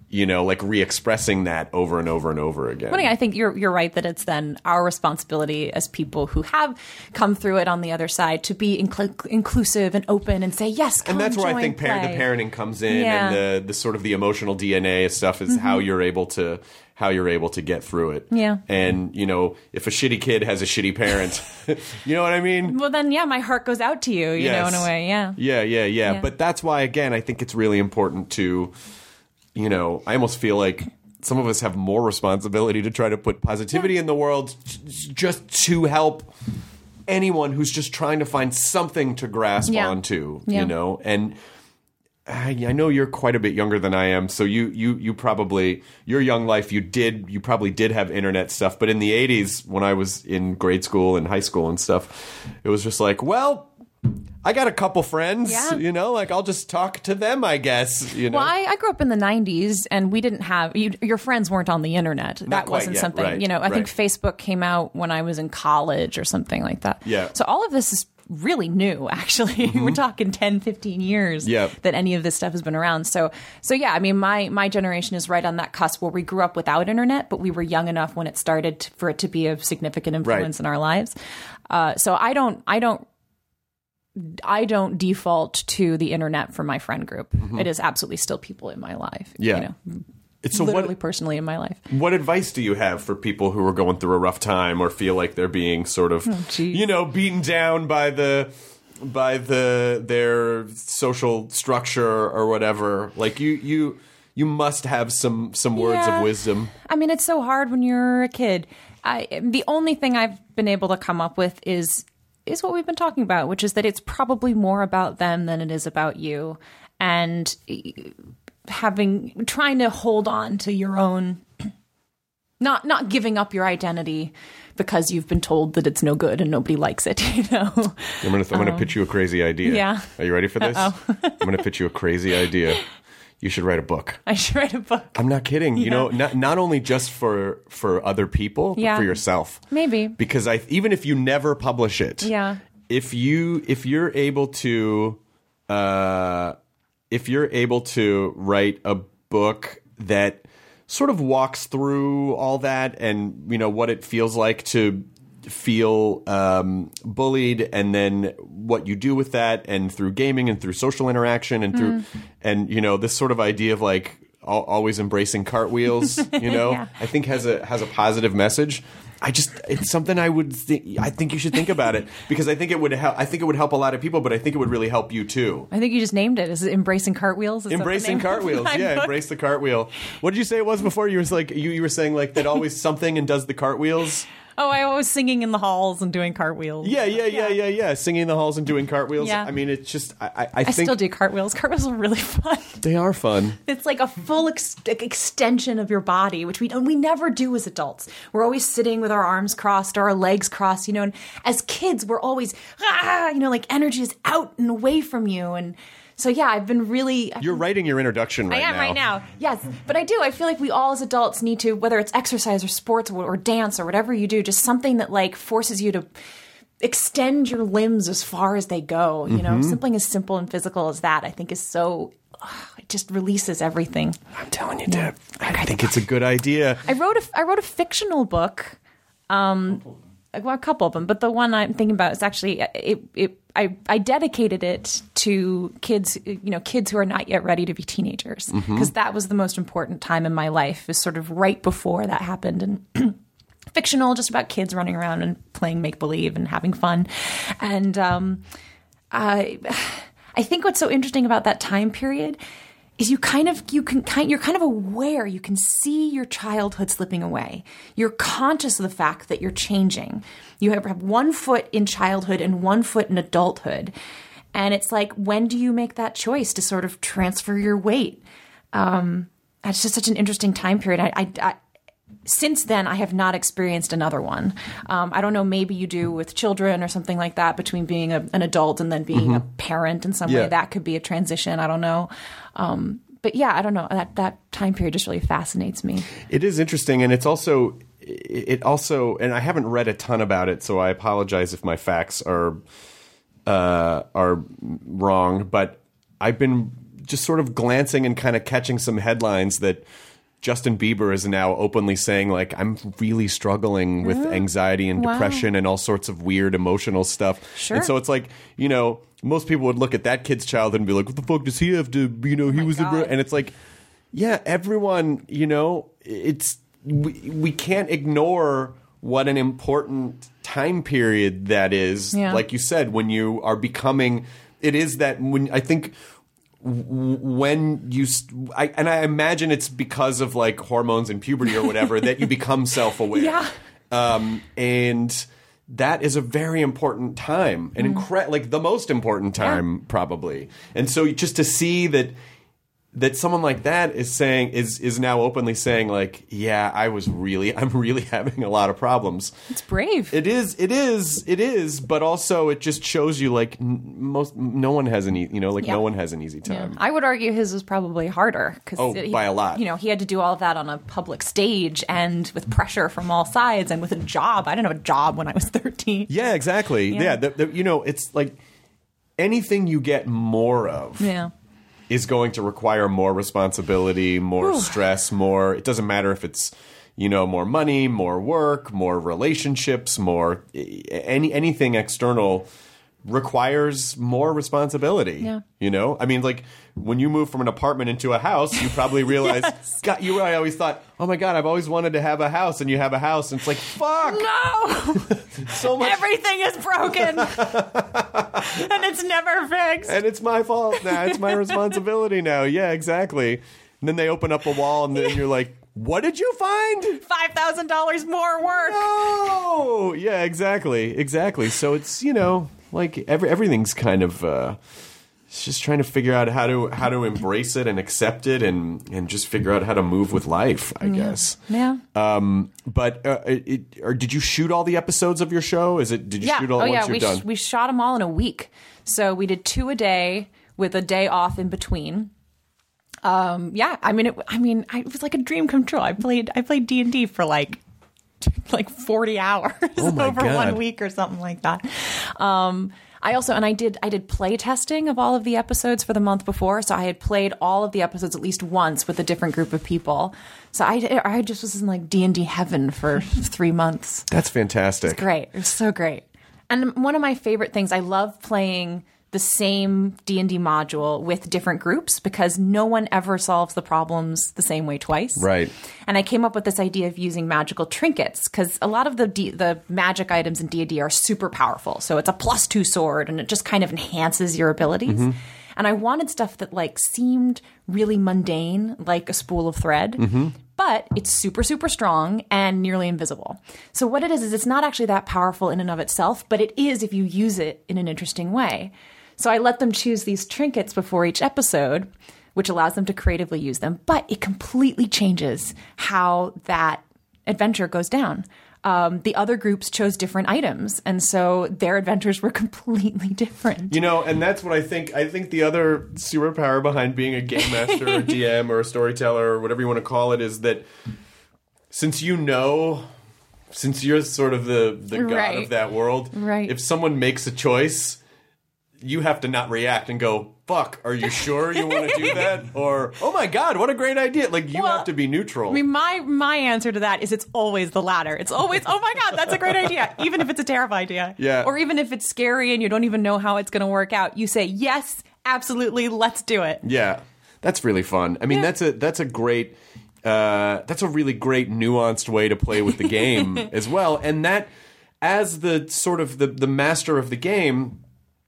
S5: you know, like re-expressing that over and over and over again.
S7: But I think you're you're right that it's then our responsibility as people who have come through it on the other side to be incl- inclusive and open and say yes. Come
S5: and that's where
S7: join,
S5: I think parent
S7: play.
S5: to parenting comes in,
S7: Yeah.
S5: and the the sort of the emotional D N A stuff is
S7: Mm-hmm.
S5: how you're able to how you're able to get through it.
S7: Yeah.
S5: And you know, if a shitty kid has a shitty parent, you know what I mean?
S7: Well, then, yeah, my heart goes out to you, you
S5: Yes.
S7: know, in a way, yeah.
S5: Yeah, yeah, yeah.
S7: Yeah.
S5: But that's why, again, I think it's really important to, you know, I almost feel like some of us have more responsibility to try to put positivity
S7: Yeah.
S5: in the world j- just to help anyone who's just trying to find something to grasp
S7: Yeah.
S5: onto,
S7: Yeah.
S5: you know? And I, I know you're quite a bit younger than I am, so you, you, you probably, your young life, you did, you probably did have internet stuff, but in the eighties, when I was in grade school and high school and stuff, it was just like, well, I got a couple friends,
S7: Yeah.
S5: you know, like I'll just talk to them, I guess, you know.
S7: Well, I, I grew up in the nineties, and we didn't have you, your friends weren't on the internet. That
S5: quite
S7: wasn't
S5: yet,
S7: something,
S5: right,
S7: you know. I think
S5: right.
S7: Facebook came out when I was in college or something like that.
S5: Yeah.
S7: So all of this is really new, actually. We're talking ten, fifteen years
S5: Yeah.
S7: that any of this stuff has been around. So, so yeah, I mean, my my generation is right on that cusp where we grew up without internet, but we were young enough when it started to, for it to be a significant influence
S5: Right.
S7: in our lives. Uh, so I don't, I don't. I don't default to the internet for my friend group. It is absolutely still people in my life.
S5: Yeah.
S7: You know,
S5: It's so
S7: literally
S5: what,
S7: personally in my life.
S5: what advice do you have for people who are going through a rough time or feel like they're being sort of,
S7: geez.
S5: you know, beaten down by the by the their social structure or whatever? Like you you you must have some some words
S7: Yeah.
S5: of wisdom.
S7: I mean, it's so hard when you're a kid. I, the only thing I've been able to come up with is is what we've been talking about, which is that it's probably more about them than it is about you, and having trying to hold on to your own, not not giving up your identity because you've been told that it's no good and nobody likes it. You know.
S5: I'm gonna I'm gonna pitch you a crazy idea.
S7: yeah.
S5: Are you ready for this?
S7: Uh-oh.
S5: I'm gonna pitch you a crazy idea. You should write a book.
S7: I should write a book.
S5: I'm not kidding. You know, not not only just for for other people, but
S7: Yeah.
S5: for yourself.
S7: Maybe.
S5: Because I even if you never publish it,
S7: Yeah.
S5: if you if you're able to uh if you're able to write a book that sort of walks through all that and you know what it feels like to feel um, bullied, and then what you do with that, and through gaming and through social interaction and through and you know this sort of idea of like al- always embracing cartwheels, you know,
S7: Yeah.
S5: I think has a has a positive message. I just it's something I would think I think you should think about it because I think it would help. I think it would help a lot of people, but I think it would really help you too.
S7: I think you just named it. Is it Embracing Cartwheels? Is that the
S5: Embracing
S7: name of
S5: cartwheels,
S7: my
S5: yeah,
S7: book?
S5: embrace the cartwheel. What did you say it was before? You were like you, you were saying like that always something and does the cartwheels.
S7: Oh, I was singing in the halls and doing cartwheels.
S5: Yeah, yeah, yeah, yeah, yeah. Singing in the halls and doing cartwheels.
S7: Yeah.
S5: I mean, it's just I, I, I
S7: I
S5: think
S7: still do cartwheels. Cartwheels are really fun.
S5: they are fun.
S7: It's like a full ex- extension of your body, which we we never do as adults. We're always sitting with our arms crossed or our legs crossed, you know. And as kids, we're always ah, you know, like energy is out and away from you. And so, yeah, I've been really. I've
S5: You're
S7: been-
S5: writing your introduction right
S7: I am
S5: now.
S7: right now. Yes, but I do. I feel like we all as adults need to, whether it's exercise or sports or, or dance or whatever you do, just something that like forces you to extend your limbs as far as they go. You know,
S5: Mm-hmm.
S7: something as simple and physical as that, I think, is so. ugh, it just releases everything.
S5: I'm telling you, Deb. I think it's a good idea.
S7: I wrote a I wrote a fictional book. Um, well, a couple of them, but the one I'm thinking about is actually it. it I, I dedicated it to kids, you know, kids who are not yet ready to be teenagers, because that was the most important time in my life. Is sort of right before that happened, and fictional, just about kids running around and playing make believe and having fun. And um, I, I think what's so interesting about that time period is you kind of you can kind you're kind of aware, you can see your childhood slipping away. You're conscious of the fact that you're changing. You have, have one foot in childhood and one foot in adulthood. And it's like, when do you make that choice to sort of transfer your weight? Um, it's just such an interesting time period. I, I, I Since then, I have not experienced another one. Um, I don't know, maybe you do with children or something like that, between being a, an adult and then being a parent in some
S5: Yeah.
S7: way. That could be a transition. I don't know. Um, but yeah, I don't know. That that time period just really fascinates me.
S5: It is interesting, and it's also it also, and I haven't read a ton about it, so I apologize if my facts are uh, are wrong. But I've been just sort of glancing and kind of catching some headlines that Justin Bieber is now openly saying, like, I'm really struggling with anxiety and
S7: Wow.
S5: depression and all sorts of weird emotional stuff.
S7: Sure.
S5: And so it's like, you know, most people would look at that kid's childhood and be like, what the fuck does he have to, you know, he
S7: my
S5: was a,
S7: God.
S5: and it's like, yeah, everyone, you know, it's, we, we can't ignore what an important time period that is.
S7: Yeah.
S5: Like you said, when you are becoming, it is that when I think w- when you, st- I, and I imagine it's because of like hormones and puberty or whatever, that you become self-aware.
S7: Yeah.
S5: Um, and that is a very important time, an incre- like the most important time probably. And so just to see that, that someone like that is saying is is now openly saying like, yeah, I was really I'm really having a lot of problems.
S7: It's brave.
S5: It is, it is, it is, but also it just shows you like n- most no one has an e- you know like
S7: Yeah.
S5: no one has an easy
S7: Yeah.
S5: time.
S7: I would argue his was probably harder because
S5: Oh, by a lot.
S7: You know, he had to do all of that on a public stage and with pressure from all sides and with a job. I didn't have a job when I was thirteen.
S5: Yeah, exactly.
S7: Yeah.
S5: Yeah, the, the, you know, it's like anything you get more of.
S7: Yeah.
S5: is going to require more responsibility, more stress, more. It doesn't matter if it's, you know, more money, more work, more relationships, more any anything external requires more responsibility.
S7: Yeah.
S5: You know, I mean, like when you move from an apartment into a house, you probably realize,
S7: Yes.
S5: God, you. I always thought, oh my God, I've always wanted to have a house, and you have a house, and it's like, fuck,
S7: No!
S5: so much.
S7: Everything is broken. And it's never fixed.
S5: And it's my fault now. It's my responsibility now. Yeah, exactly. And then they open up a wall, and then you're like, what did you find?
S7: five thousand dollars more work.
S5: Oh, yeah, exactly. Exactly. So it's, you know, like every, everything's kind of uh, it's just trying to figure out how to how to embrace it and accept it and, and just figure out how to move with life, I guess.
S7: Yeah.
S5: Um, but uh, it, or did you shoot all the episodes of your show? Is it? Did you
S7: Yeah.
S5: shoot all
S7: oh,
S5: once
S7: yeah.
S5: you're
S7: We,
S5: done?
S7: sh- we shot them all in a week. So we did two a day with a day off in between. Um, yeah, I mean, it, I mean, I, it was like a dream come true. I played, I played D and D for like, like forty hours
S5: Oh my
S7: over
S5: God.
S7: one week or something like that. Um, I also, and I did, I did play testing of all of the episodes for the month before. So I had played all of the episodes at least once with a different group of people. So I, I just was in like D and D heaven for three months.
S5: That's fantastic.
S7: Great. It was so great. And one of my favorite things, I love playing the same D and D module with different groups because no one ever solves the problems the same way twice.
S5: Right.
S7: And I came up with this idea of using magical trinkets because a lot of the D- the magic items in D and D are super powerful. So it's a plus two sword and it just kind of enhances your abilities.
S5: Mm-hmm.
S7: And I wanted stuff that like seemed really mundane, like a spool of thread.
S5: Mm-hmm.
S7: But it's super, super strong and nearly invisible. So what it is, is it's not actually that powerful in and of itself, but it is if you use it in an interesting way. So I let them choose these trinkets before each episode, which allows them to creatively use them. But it completely changes how that adventure goes down. Um, the other groups chose different items, and so their adventures were completely different.
S5: You know, and that's what I think. I think the other superpower behind being a game master or D M or a storyteller or whatever you want to call it is that since you know, since you're sort of the, the god
S7: Right.
S5: of that world,
S7: Right.
S5: if someone makes a choice, you have to not react and go, fuck, are you sure you want to do that? Or, oh my God, what a great idea. Like, you
S7: Well,
S5: have to be neutral.
S7: I mean, my my answer to that is it's always the latter. It's always, oh my God, that's a great idea. Even if it's a terrible idea.
S5: Yeah.
S7: Or even if it's scary and you don't even know how it's going to work out, you say, yes, absolutely, let's do it.
S5: Yeah, that's really fun. I mean,
S7: Yeah.
S5: that's a that's a great, uh, that's a really great nuanced way to play with the game as well. And that, as the sort of the the master of the game,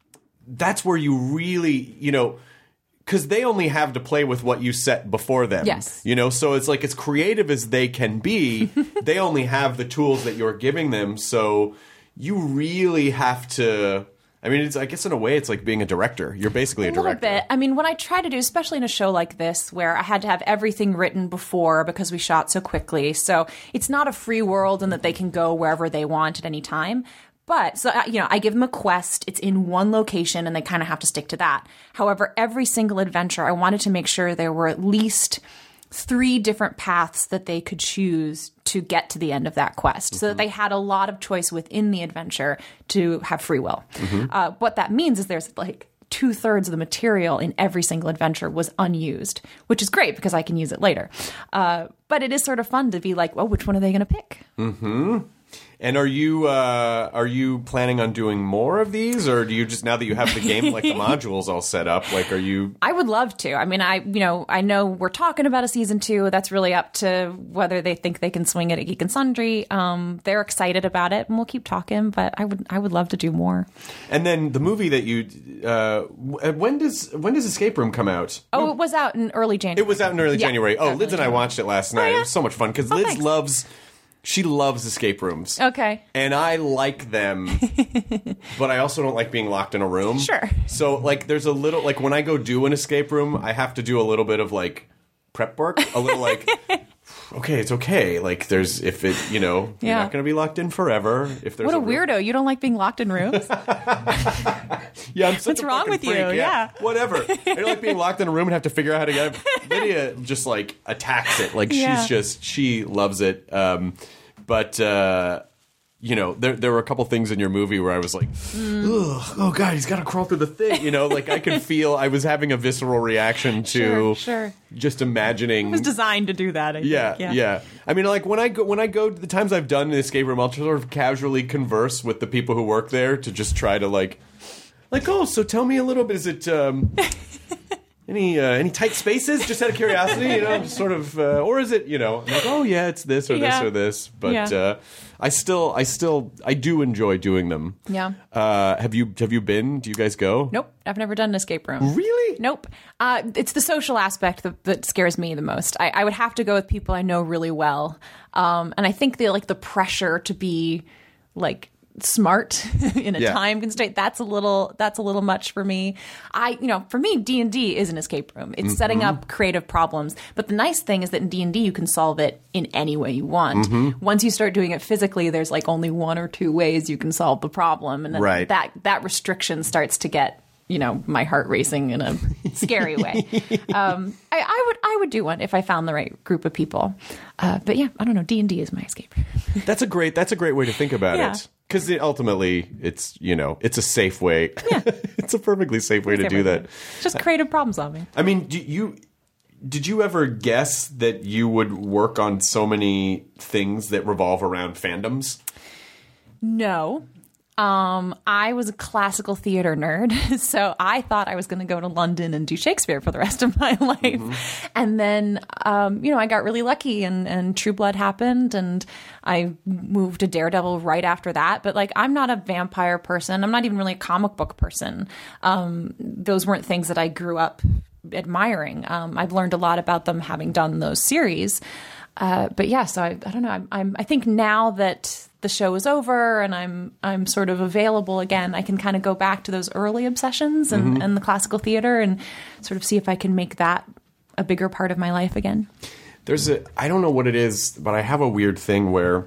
S5: that's where you really, you know, because they only have to play with what you set before them.
S7: Yes.
S5: You know, so it's like as creative as they can be, they only have the tools that you're giving them. So you really have to. I mean, it's, I guess in a way, it's like being a director. You're basically a,
S7: A little
S5: director.
S7: bit. I mean, what I try to do, especially in a show like this, where I had to have everything written before because we shot so quickly. So it's not a free world and that they can go wherever they want at any time. But, so, uh, you know, I give them a quest. It's in one location and they kind of have to stick to that. However, every single adventure, I wanted to make sure there were at least three different paths that they could choose to get to the end of that quest, so that they had a lot of choice within the adventure to have free will. Uh, what that means is there's like two thirds of the material in every single adventure was unused, which is great because I can use it later. Uh, but it is sort of fun to be like, well, which one are they going to pick?
S5: Mm-hmm. And are you uh, are you planning on doing more of these, or do you just, now that you have the game, like the modules all set up, like are you?
S7: I would love to. I mean, I you know I know we're talking about a season two. That's really up to whether they think they can swing it at Geek and Sundry. Um, they're excited about it, and we'll keep talking. But I would I would love to do more.
S5: And then the movie that you uh, when does when does Escape Room come out?
S7: Oh, it was out in early January.
S5: It was out in early
S7: Yeah,
S5: January. Oh, Liz and I
S7: January.
S5: watched it last night.
S7: Oh, yeah?
S5: It was so much fun because
S7: Oh,
S5: Liz
S7: thanks.
S5: loves. She loves escape rooms.
S7: Okay.
S5: And I like them, but I also don't like being locked in a room.
S7: Sure.
S5: So, like, there's a little, like, when I go do an escape room, I have to do a little bit of, like, prep work. A little, like, okay, it's okay. Like, there's, if it, you know, you're
S7: Yeah.
S5: not going to be locked in forever. If there's
S7: What a
S5: room-
S7: weirdo! You don't like being locked in rooms?
S5: Yeah, I'm such
S7: What's
S5: a
S7: wrong
S5: fucking
S7: with you?
S5: freak.
S7: Yeah.
S5: Whatever. I don't like being locked in a room and have to figure out how to get it. Lydia just, like, attacks it. Like,
S7: Yeah.
S5: she's just, she loves it. Um, but, uh, you know, there there were a couple things in your movie where I was like, Ugh, oh, God, he's got to crawl through the thing. You know, like, I could feel, I was having a visceral reaction to
S7: Sure, sure.
S5: just imagining.
S7: It was designed to do that. I
S5: Yeah,
S7: think.
S5: yeah, I mean, like when I go, when I go, the times I've done an escape room, I'll sort of casually converse with the people who work there to just try to like, like, oh, so tell me a little bit. Is it um, any uh, any tight spaces? Just out of curiosity, you know, just sort of, uh, or is it, you know, I'm like, oh yeah, it's this or
S7: Yeah.
S5: this or this. But
S7: Yeah.
S5: uh, I still, I still, I do enjoy doing them.
S7: Yeah.
S5: Uh, have you have you been? Do you guys go?
S7: Nope, I've never done an escape room.
S5: Really?
S7: Nope. Uh, it's the social aspect that, that scares me the most. I, I would have to go with people I know really well, um, and I think the like the pressure to be like smart in a
S5: Yeah.
S7: time constraint, that's a little that's a little much for me. I you know for me D and D is an escape room. It's setting up creative problems, but the nice thing is that in D and D you can solve it in any way you want. Once you start doing it physically, there's like only one or two ways you can solve the problem, and then
S5: Right.
S7: that that restriction starts to get, you know, my heart racing in a scary way. Um, I, I would I would do one if I found the right group of people. Uh, but yeah, I don't know. D and D is my escape.
S5: That's a great. That's a great way to think about
S7: Yeah.
S5: it. Because it, ultimately, it's, you know, it's a safe way.
S7: Yeah.
S5: It's a perfectly safe way to do that.
S7: Just creative problem solving.
S5: I mean, do you did you ever guess that you would work on so many things that revolve around fandoms?
S7: No. Um, I was a classical theater nerd, so I thought I was going to go to London and do Shakespeare for the rest of my life. Mm-hmm. And then, um, you know, I got really lucky and, and True Blood happened and I moved to Daredevil right after that. But like, I'm not a vampire person. I'm not even really a comic book person. Um, those weren't things that I grew up admiring. Um, I've learned a lot about them having done those series. Uh, but yeah, so I, I don't know. I'm, I'm, I think now that the show is over and I'm, I'm sort of available again, I can kind of go back to those early obsessions and,
S5: Mm-hmm.
S7: and the classical theater and sort of see if I can make that a bigger part of my life again.
S5: There's a I don't know what it is, but I have a weird thing where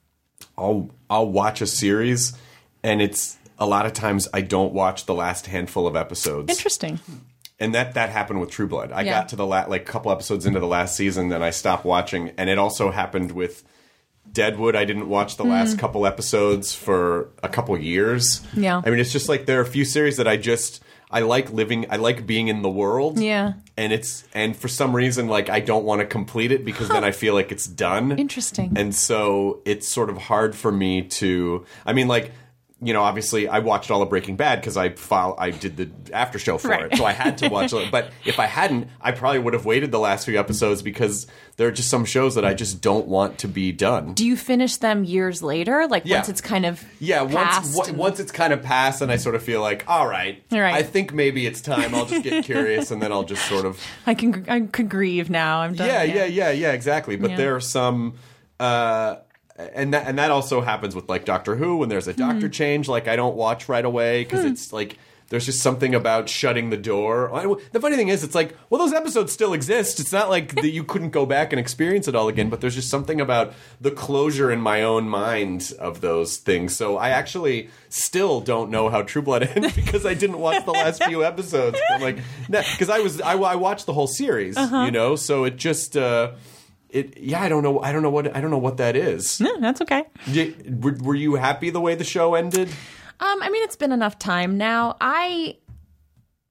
S5: I'll I'll watch a series and it's a lot of times I don't watch the last handful of episodes.
S7: Interesting.
S5: And that, that happened with True Blood. I
S7: Yeah.
S5: got to the la- like couple episodes into the last season, then I stopped watching. And it also happened with Deadwood. I didn't watch the last couple episodes for a couple years.
S7: Yeah.
S5: I mean, it's just like there are a few series that I just I like living. I like being in the world.
S7: Yeah.
S5: And it's and for some reason, like I don't want to complete it because then I feel like it's done.
S7: Interesting.
S5: And so it's sort of hard for me to. I mean, like. You know, obviously, I watched all of Breaking Bad because I file, I did the after show for
S7: Right.
S5: it, so I had to watch it. But if I hadn't, I probably would have waited the last few episodes because there are just some shows that I just don't want to be done.
S7: Do you finish them years later? Like
S5: Yeah.
S7: once it's kind of
S5: Yeah,
S7: passed
S5: once
S7: and-
S5: w- once it's kind of passed, and I sort of feel like, all right,
S7: Right.
S5: I think maybe it's time. I'll just get curious, and then I'll just sort of
S7: I can I can grieve now. I'm done.
S5: yeah, yeah, yeah, yeah, exactly. But
S7: Yeah.
S5: there are some. Uh, And that and that also happens with like Doctor Who when there's a doctor
S7: Hmm.
S5: change. Like I don't watch right away because it's like there's just something about shutting the door. I, the funny thing is, it's like well, those episodes still exist. It's not like that you couldn't go back and experience it all again. But there's just something about the closure in my own mind of those things. So I actually still don't know how True Blood ends because I didn't watch the last few episodes. I'm like because I was I, I watched the whole series,
S7: Uh-huh.
S5: you know. So it just. Uh, It yeah I don't know I don't know what I don't know what that is.
S7: No, that's okay.
S5: Did, were, were you happy the way the show ended?
S7: Um, I mean, it's been enough time now. I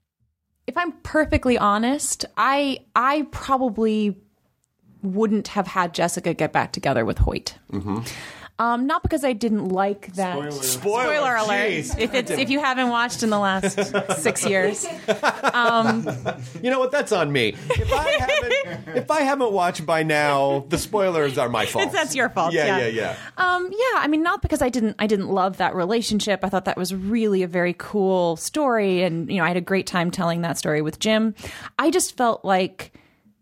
S7: if I'm perfectly honest, I I probably wouldn't have had Jessica get back together with Hoyt. Mm-hmm. Um, not because I didn't like that.
S8: Spoiler,
S5: Spoiler,
S7: Spoiler alert!
S5: geez.
S7: If it's if you haven't watched in the last six years, um,
S5: You know what? That's on me. If I haven't, if I haven't watched by now, the spoilers are my fault.
S7: It's, that's your fault.
S5: Yeah,
S7: Yeah,
S5: yeah, yeah.
S7: Um, yeah, I mean, not because I didn't I didn't love that relationship. I thought that was really a very cool story, and you know, I had a great time telling that story with Jim. I just felt like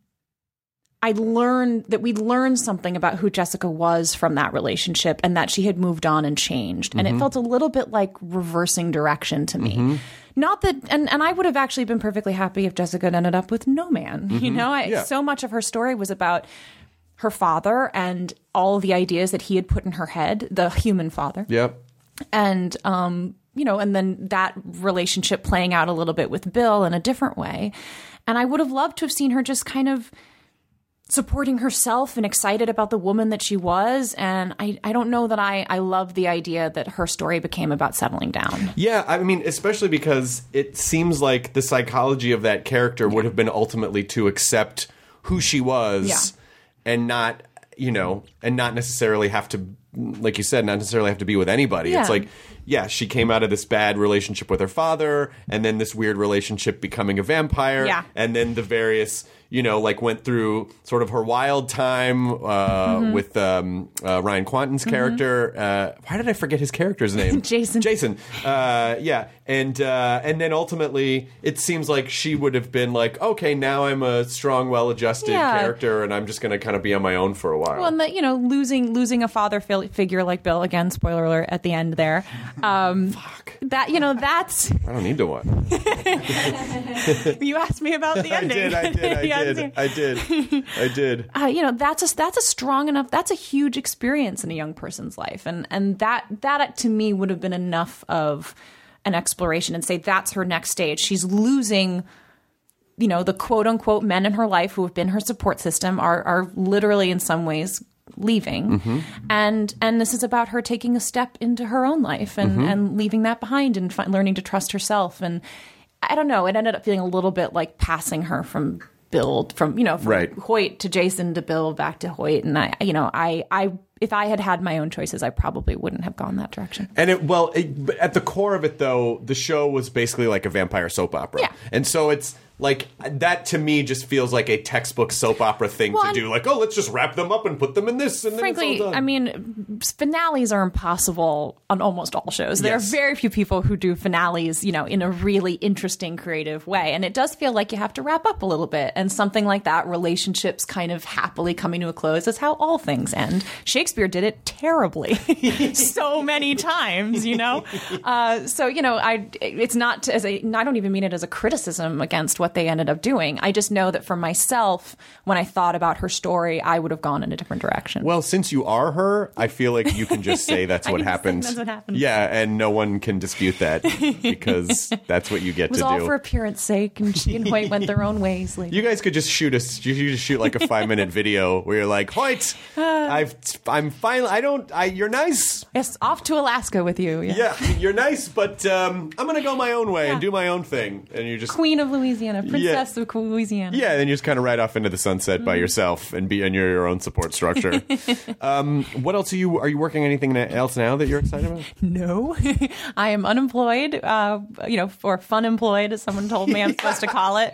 S7: I learned that we learned something about who Jessica was from that relationship, and that she had moved on and changed. And
S5: Mm-hmm.
S7: it felt a little bit like reversing direction to me.
S5: Mm-hmm.
S7: Not that, and, and I would have actually been perfectly happy if Jessica had ended up with no man. You know, I,
S5: Yeah.
S7: so much of her story was about her father and all the ideas that he had put in her head, the human father.
S5: Yep.
S7: And, um, you know, and then that relationship playing out a little bit with Bill in a different way. And I would have loved to have seen her just kind of supporting herself and excited about the woman that she was. And I, I don't know that I, I love the idea that her story became about settling down.
S5: Yeah, I mean, especially because it seems like the psychology of that character would have been ultimately to accept who she was
S7: Yeah.
S5: and not, you know, and not necessarily have to, like you said, not necessarily have to be with anybody.
S7: Yeah.
S5: It's like, yeah, she came out of this bad relationship with her father, and then this weird relationship becoming a vampire,
S7: Yeah.
S5: and then the various, you know, like went through sort of her wild time uh,
S7: Mm-hmm.
S5: with um, uh, Ryan Quanten's character. Uh, why did I forget his character's name?
S7: Jason.
S5: Jason. Uh, yeah, and uh, and then ultimately, it seems like she would have been like, okay, now I'm a strong, well-adjusted
S7: Yeah.
S5: character, and I'm just going to kind of be on my own for a while.
S7: Well, and that, you know, losing losing a father fi- figure like Bill, again, spoiler alert at the end there. Um,
S5: Fuck.
S7: That, you know, that's,
S5: I don't need to watch.
S7: you asked me about the
S5: I
S7: ending.
S5: did. I did. I
S7: You haven't
S5: did.
S7: seen-
S5: I did. I did.
S7: uh, you know, that's a that's a strong enough, that's a huge experience in a young person's life, and and that that to me would have been enough of an exploration, and say that's her next stage. She's losing, you know, the quote unquote men in her life who have been her support system are are literally in some ways leaving,
S5: Mm-hmm.
S7: and and this is about her taking a step into her own life and
S5: Mm-hmm.
S7: and leaving that behind and fi- learning to trust herself. And I don't know, it ended up feeling a little bit like passing her from Bill, from, you know, from
S5: Right.
S7: Hoyt to Jason to Bill back to Hoyt. And I, you know, I, I, if I had had my own choices, I probably wouldn't have gone that direction.
S5: And it, well, it, but at the core of it, though, the show was basically like a vampire soap opera.
S7: Yeah.
S5: And so it's like, that to me just feels like a textbook soap opera thing
S7: Well,
S5: to
S7: and-
S5: do. Like, oh, let's just wrap them up and put them in this. And then
S7: Frankly,
S5: it's all done.
S7: I mean, finales are impossible on almost all shows. There
S5: Yes.
S7: are very few people who do finales, you know, in a really interesting, creative way. And it does feel like you have to wrap up a little bit. And something like that, relationships kind of happily coming to a close, is how all things end. Shakespeare did it terribly so many times, you know? Uh, so, you know, I it's not as a, I don't even mean it as a criticism against what they ended up doing. I just know that for myself, when I thought about her story, I would have gone in a different direction.
S5: Well, since you are her, I feel like you can just say that's
S7: I
S5: what
S7: can say
S5: happened.
S7: that's what happened.
S5: Yeah, and no one can dispute that because that's what you get
S7: It was
S5: to
S7: all
S5: do.
S7: for appearance sake, and she and Hoyt went their own ways. Like,
S5: You guys could just shoot us. You should just shoot like a five minute video where you're like, Hoyt, I've, I'm finally. I don't. I. You're nice.
S7: yes, off to Alaska with you. Yeah.
S5: Yeah, you're nice, but um, I'm gonna go my own way and
S7: Yeah.
S5: do my own thing. And you just
S7: Queen of Louisiana, Princess of Louisiana.
S5: yeah, then you just kind of ride off into the sunset
S7: Mm-hmm.
S5: by yourself and be and you're your own support structure. um, what else are you? Are you working on anything else now that you're excited about?
S7: No, I am unemployed. Uh, you know, or fun employed, as someone told me I'm supposed to call it.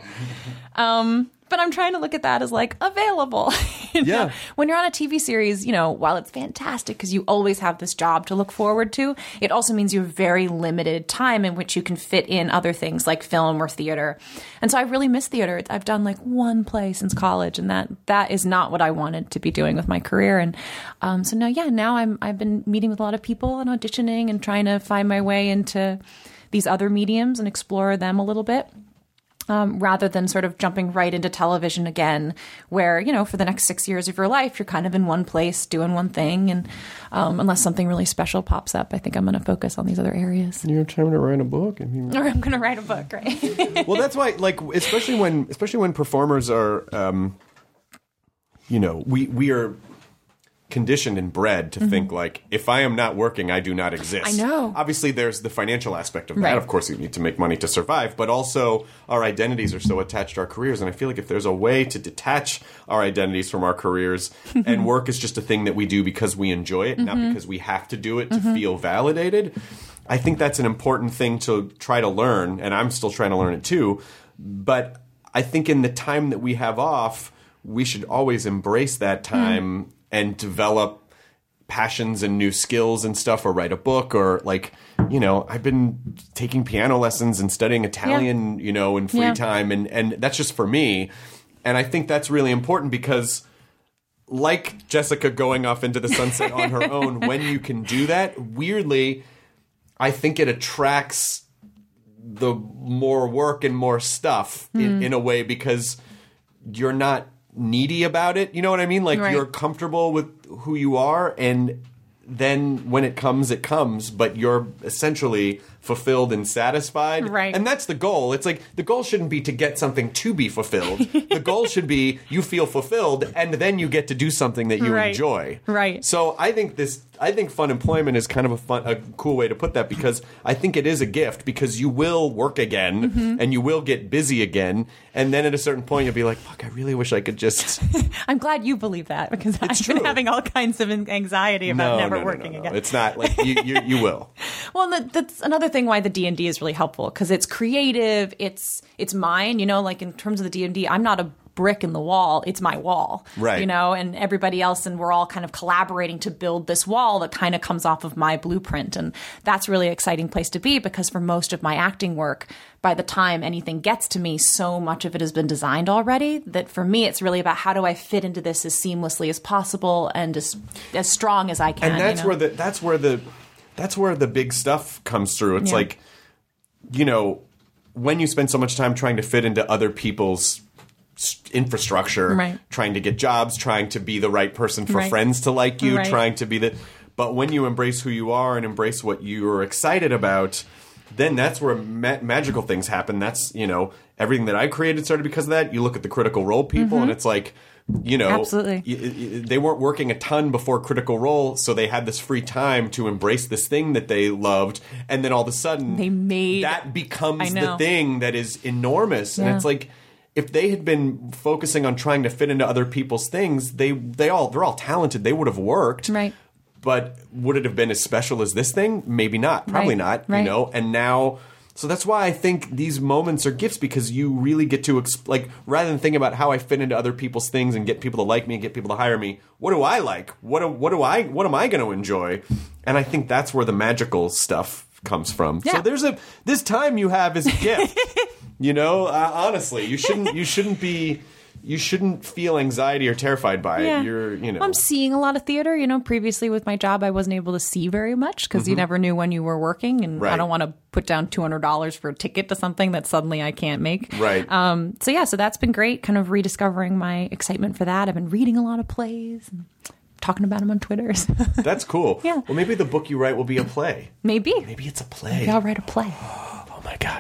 S7: Um, but I'm trying to look at that as like available. You know?
S5: Yeah.
S7: When you're on a T V series, you know, while it's fantastic because you always have this job to look forward to, it also means you have very limited time in which you can fit in other things like film or theater. And so I really miss theater. I've done like one play since college, and that that is not what I wanted to be doing with my career. And um, so now, yeah, now I'm I've been meeting with a lot of people and auditioning and trying to find my way into these other mediums and explore them a little bit. Um, rather than sort of jumping right into television again, where, you know, for the next six years of your life, you're kind of in one place doing one thing. And um, unless something really special pops up, I think I'm going to focus on these other areas.
S5: You're trying to write a book. I mean,
S7: Or I'm going to write a book, right?
S5: well, that's why, like, especially when, especially when performers are, um, you know, we we are conditioned and bred to mm-hmm. think like, if I am not working, I do not exist.
S7: I know.
S5: Obviously, there's the financial aspect of that.
S7: Right.
S5: Of course, you need to make money to survive, but also our identities are so attached to our careers. And I feel like if there's a way to detach our identities from our careers and work is just a thing that we do because we enjoy it, mm-hmm. not because we have to do it to mm-hmm. feel validated, I think that's an important thing to try to learn. And I'm still trying to learn it too. But I think in the time that we have off, we should always embrace that time mm. and develop passions and new skills and stuff, or write a book, or like, you know, I've been taking piano lessons and studying Italian, yeah. you know, in free yeah. time. And, and that's just for me. And I think that's really important because like Jessica going off into the sunset on her own, when you can do that, weirdly, I think it attracts the more work and more stuff mm. in, in a way, because you're not needy about it. You know what I mean? Like right. you're comfortable with who you are, and then when it comes, it comes, but you're essentially fulfilled and satisfied.
S7: Right.
S5: And that's the goal. It's like the goal shouldn't be to get something to be fulfilled. The goal should be you feel fulfilled, and then you get to do something that you
S7: right.
S5: enjoy.
S7: Right.
S5: So I think this I think fun employment is kind of a fun a cool way to put that, because I think it is a gift, because you will work again mm-hmm. and you will get busy again, and then at a certain point you'll be like, fuck, I really wish I could just
S7: I'm glad you believe that, because
S5: it's
S7: I've
S5: true.
S7: been having all kinds of anxiety about
S5: no,
S7: never
S5: no, no,
S7: working
S5: no, no.
S7: again.
S5: It's not like you you, you will.
S7: Well, that, that's another thing why the D and D is really helpful, because it's creative, it's it's mine, you know, like in terms of the D and D, I'm not a brick in the wall, it's my wall,
S5: right?
S7: You know, and everybody else, and we're all kind of collaborating to build this wall that kind of comes off of my blueprint. And that's really an exciting place to be, because for most of my acting work, by the time anything gets to me, so much of it has been designed already that for me it's really about how do I fit into this as seamlessly as possible and as as strong as I can.
S5: And that's
S7: you know?
S5: where the that's where the that's where the big stuff comes through. It's
S7: yeah.
S5: like, you know, when you spend so much time trying to fit into other people's infrastructure,
S7: right.
S5: trying to get jobs, trying to be the right person for
S7: right.
S5: friends to like you,
S7: right.
S5: trying to be the but when you embrace who you are and embrace what you're excited about, then that's where ma- magical things happen. That's, you know, everything that I created started because of that. You look at the Critical Role people mm-hmm. and it's like, you know,
S7: absolutely.
S5: Y- y- they weren't working a ton before Critical Role, so they had this free time to embrace this thing that they loved, and then all of a sudden
S7: they made
S5: that becomes the thing that is enormous.
S7: Yeah.
S5: And it's like, if they had been focusing on trying to fit into other people's things, they they all they're all talented. They would have worked,
S7: right?
S5: But would it have been as special as this thing? Maybe not. Probably
S7: right.
S5: not.
S7: Right.
S5: You know. And now, so that's why I think these moments are gifts, because you really get to exp- like rather than thinking about how I fit into other people's things and get people to like me and get people to hire me. What do I like? What do, what do I what am I going to enjoy? And I think that's where the magical stuff comes from.
S7: Yeah.
S5: So there's a this time you have is a gift. You know, uh, honestly, you shouldn't. You shouldn't be. You shouldn't feel anxiety or terrified by
S7: yeah.
S5: it. You're, you know.
S7: I'm seeing a lot of theater. You know, previously with my job, I wasn't able to see very much because mm-hmm. you never knew when you were working, and
S5: right.
S7: I don't want to put down two hundred dollars for a ticket to something that suddenly I can't make.
S5: Right.
S7: Um. So yeah. So that's been great. Kind of rediscovering my excitement for that. I've been reading a lot of plays and talking about them on Twitter.
S5: That's cool.
S7: Yeah.
S5: Well, maybe the book you write will be a play.
S7: Maybe.
S5: Maybe it's a play.
S7: Maybe I'll write a play.
S5: Oh my gosh.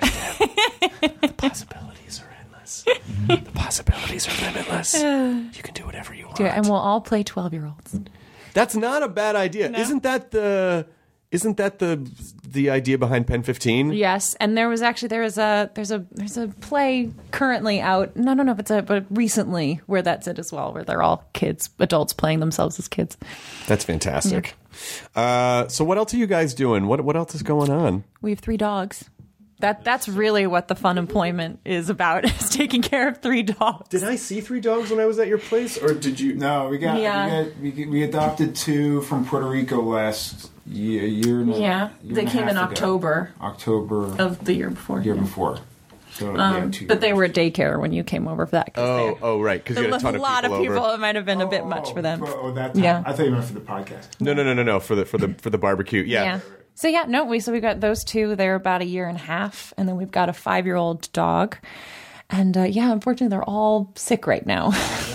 S5: The possibilities are endless. The possibilities are limitless. You can do whatever you want.
S7: Do it, and we'll all play twelve-year-olds.
S5: That's not a bad idea.
S7: No?
S5: Isn't that the isn't that the the idea behind Pen fifteen?
S7: Yes, and there was actually there is a there's a there's a play currently out. No, I don't know if it's a but recently where that's it as well, where they're all kids, adults playing themselves as kids.
S5: That's fantastic. Yeah. Uh, so what else are you guys doing? What what else is going on?
S7: We have three dogs. That that's really what the fun employment is about, is taking care of three dogs.
S5: Did I see three dogs when I was at your place, or did you?
S8: No, we got
S7: yeah.
S8: we got we, we adopted two from Puerto Rico last year. year and a,
S7: yeah,
S8: year
S7: they
S8: and a
S7: came
S8: half
S7: in
S8: ago.
S7: October.
S8: October
S7: of the year before.
S8: Year
S7: yeah.
S8: before. So,
S7: um,
S8: yeah, two
S7: but they
S8: years.
S7: were at daycare when you came over for that.
S5: Oh, oh, right, because you had a ton
S7: a
S5: of
S7: lot
S5: people
S7: of people.
S5: over.
S7: It might have been a bit
S8: Oh,
S7: much for them.
S8: Oh, oh, that time.
S7: Yeah.
S8: I thought you meant for the podcast.
S5: No, no, no, no, no. For the for the for the barbecue. Yeah.
S7: Yeah. So yeah, no, we so we got those two. They're about a year and a half, and then we've got a five-year-old dog, and uh, yeah, unfortunately, they're all sick right now.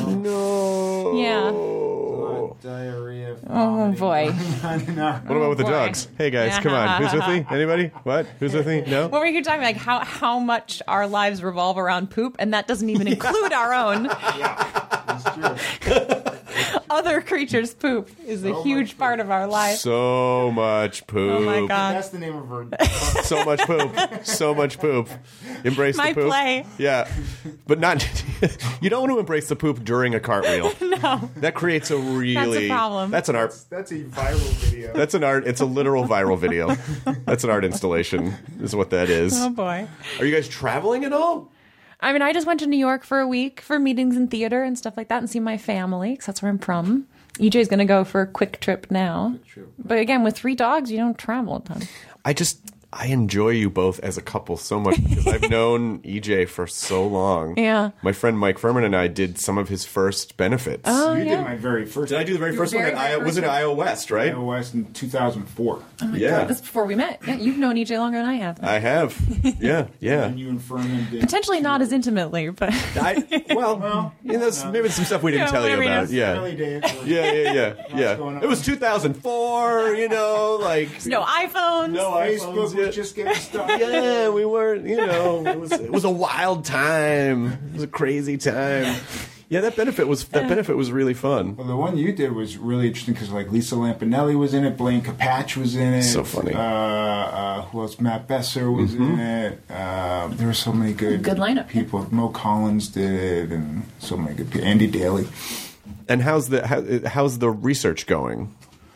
S5: No.
S7: Yeah.
S8: Diarrhea.
S7: Oh boy.
S5: What about with the
S7: boy.
S5: dogs? Hey guys, come on. Who's with me? Anybody? What? Who's with me? No.
S7: What were you talking about? Like how how much our lives revolve around poop, and that doesn't even include our own.
S8: Yeah, that's true.
S7: other creatures' poop is a
S8: So
S7: huge
S8: much
S7: part
S8: poop.
S7: of our life.
S5: So much poop.
S7: Oh my god.
S8: That's the name of her.
S5: So much poop. So much poop. Embrace
S7: My
S5: the poop.
S7: play.
S5: Yeah. But not you don't want to embrace the poop during a cartwheel.
S7: No.
S5: That creates a really
S7: That's a problem.
S5: That's an art
S8: That's a viral video.
S5: that's an art it's a literal viral video. That's an art installation, is what that is.
S7: Oh boy.
S5: Are you guys traveling at all?
S7: I mean, I just went to New York for a week for meetings in theater and stuff like that and see my family because that's where I'm from. E J's going to go for a quick trip now. But again, with three dogs, you don't travel a ton.
S5: I just I enjoy you both as a couple so much because I've known E J for so long.
S7: Yeah.
S5: My friend Mike Furman and I did some of his first benefits.
S7: Oh,
S8: you
S7: yeah.
S8: did my very first.
S5: Did I do the very
S7: Your
S5: first one
S7: very,
S5: at
S7: very
S5: Iowa?
S7: first
S5: Was it
S7: one.
S5: Iowa West, right?
S8: Iowa West in two thousand four.
S5: Yeah.
S7: That's before we met. Yeah, you've known E J longer than I have.
S5: I have. Yeah, yeah.
S8: And you and Furman did.
S7: Potentially not as intimately, but
S5: I, well,
S8: Well,
S5: you know, there's maybe some stuff we didn't
S7: Yeah,
S5: tell you
S7: whatever it
S5: about.
S7: is.
S5: Yeah.
S8: Early days.
S5: Yeah, yeah, yeah, yeah.
S8: going on.
S5: It was two thousand four, you know, like
S7: no iPhones.
S5: no
S8: Facebook
S5: iPhones yet.
S8: was just getting started.
S5: Yeah, we weren't, you know, it was it was a wild time. It was a crazy time. Yeah, that benefit was that benefit was really fun.
S8: Well, the one you did was really interesting because, like, Lisa Lampanelli was in it, Blaine Capatch was in it.
S5: So funny.
S8: Uh, uh, who else? Matt Besser was in it. Uh, there were so many good,
S7: Good lineup.
S8: people. Mo Collins did, and so many good people. Andy Daly.
S5: And how's the how, how's the research going?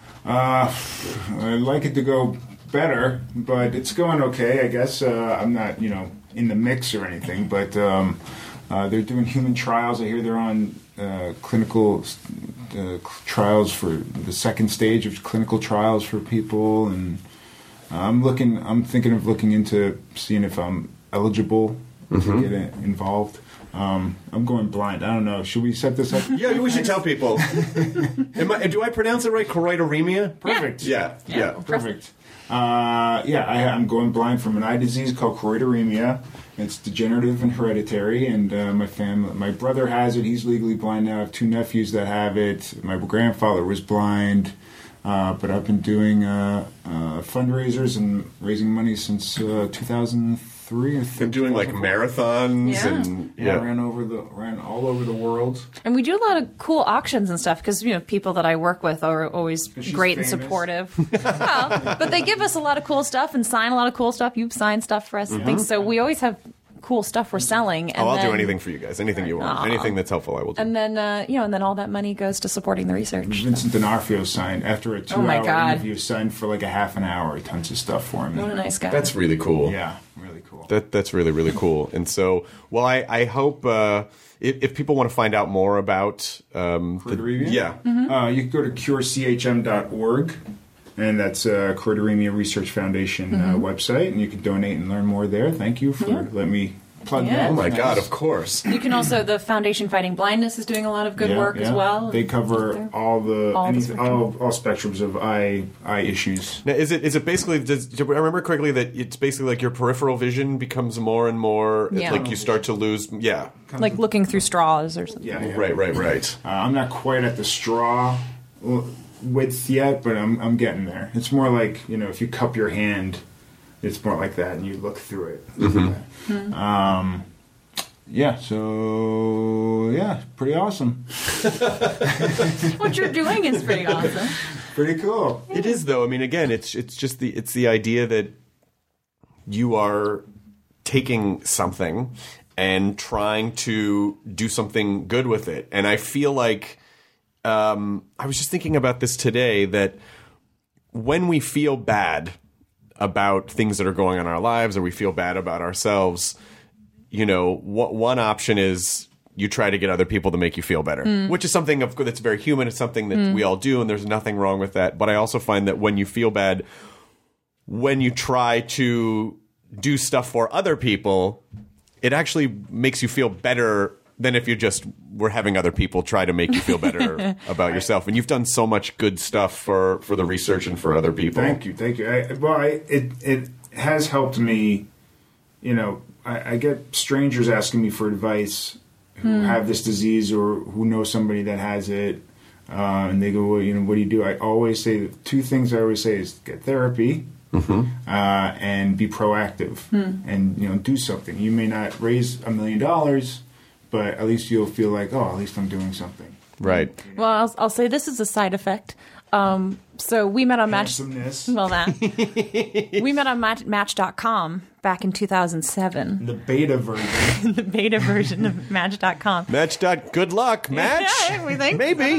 S8: Uh, I'd like it to go better, but it's going okay, I guess. Uh, I'm not, you know, in the mix or anything, but um, uh, they're doing human trials. I hear they're on uh, clinical uh, trials for the second stage of clinical trials for people, and I'm looking. I'm thinking of looking into seeing if I'm eligible to get in- involved. Um, I'm going blind. I don't know. Should we set this up?
S5: Yeah, we should tell people. Am I, do I pronounce it right? Choroideremia?
S8: Perfect.
S5: Yeah, yeah.
S8: Perfect. Uh, yeah, I, I'm going blind from an eye disease called choroideremia. It's degenerative and hereditary, and uh, my family, my brother has it. He's legally blind now. I have two nephews that have it. My grandfather was blind, uh, but I've been doing uh, uh, fundraisers and raising money since uh, two thousand three. I think.
S5: Been doing like marathons
S7: Yeah.
S5: and
S8: Yeah, I ran over the ran all over the world.
S7: And we do a lot of cool auctions and stuff because, you know, people that I work with are always
S8: she's
S7: great and
S8: famous.
S7: supportive. Well, but they give us a lot of cool stuff and sign a lot of cool stuff. You've signed stuff for us and things. So we always have cool stuff we're selling. And
S5: Oh, I'll
S7: then,
S5: do anything for you guys. Anything you want.
S7: Aw.
S5: Anything that's helpful, I will do.
S7: And then, uh, you know, and then all that money goes to supporting the research.
S8: Vincent D'Onofrio signed after a
S7: Oh my
S8: two-hour
S7: God.
S8: interview. Signed for like a half an hour. Tons of stuff for me.
S7: What a nice guy.
S5: That's really cool.
S8: Yeah, really cool.
S5: That that's really really cool. And so, well, I I hope uh, if, if people want to find out more about um, the,
S8: Choroideremia?
S5: yeah,
S7: Mm-hmm.
S8: Uh, you can go to cure c h m dot org, and that's uh, Choroideremia Research Foundation uh,
S7: Mm-hmm.
S8: website, and you can donate and learn more there. Thank you for letting me plug
S7: Yeah.
S8: that.
S5: oh my
S8: Nice.
S5: God, of course.
S7: You can also, the Foundation Fighting Blindness is doing a lot of good
S8: Yeah,
S7: work as
S8: yeah.
S7: well.
S8: They cover all the
S7: All the
S8: any,
S7: spectrum.
S8: all, all spectrums of eye eye issues.
S5: Now, is it is it basically? Does, do I remember correctly that it's basically like your peripheral vision becomes more and more
S7: Yeah.
S5: like you start to lose? Yeah,
S7: Like looking through straws or something.
S8: Yeah, yeah.
S5: right, right, right.
S8: Uh, I'm not quite at the straw w- width yet, but I'm I'm getting there. It's more like, you know, if you cup your hand, it's more like that, and you look through it.
S5: Mm-hmm.
S8: Um, yeah. So yeah, pretty awesome.
S7: What you're doing is pretty awesome.
S8: Pretty cool.
S5: It is though. I mean, again, it's it's just the it's the idea that you are taking something and trying to do something good with it. And I feel like um, I was just thinking about this today that when we feel bad about things that are going on in our lives, or we feel bad about ourselves, you know, what one option is you try to get other people to make you feel better, which is something of that's very human. It's something that we all do, and there's nothing wrong with that. But I also find that when you feel bad, when you try to do stuff for other people, it actually makes you feel better than if you just were having other people try to make you feel better about yourself. And you've done so much good stuff for, for the research and for other people.
S8: Thank you, thank you. I, well, I, it it has helped me. You know, I, I get strangers asking me for advice who have this disease or who know somebody that has it, uh, and they go, well, you know, what do you do? I always say two things. I always say is get therapy. Uh, and be proactive, and you know, do something. You may not raise a million dollars, but at least you'll feel like, oh, at least I'm doing something.
S5: Right.
S7: Well, I'll, I'll say this is a side effect. Um, so we met on Match.
S8: Handsomeness.
S7: Well, that we met on Match, Match dot com back in two thousand seven.
S8: The beta version.
S7: The beta version of Match dot com.
S5: Match. Dot, good luck, Match.
S7: Yeah, we think.
S5: Maybe.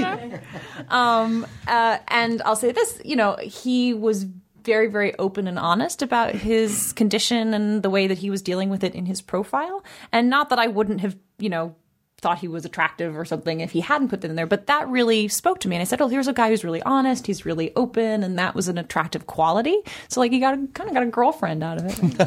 S7: Um, uh, and I'll say this, you know, he was very, very open and honest about his condition and the way that he was dealing with it in his profile. And not that I wouldn't have, you know, thought he was attractive or something if he hadn't put that in there, but that really spoke to me. And I said, oh, here's a guy who's really honest, he's really open, and that was an attractive quality. So like, you got kind of got a girlfriend out of it.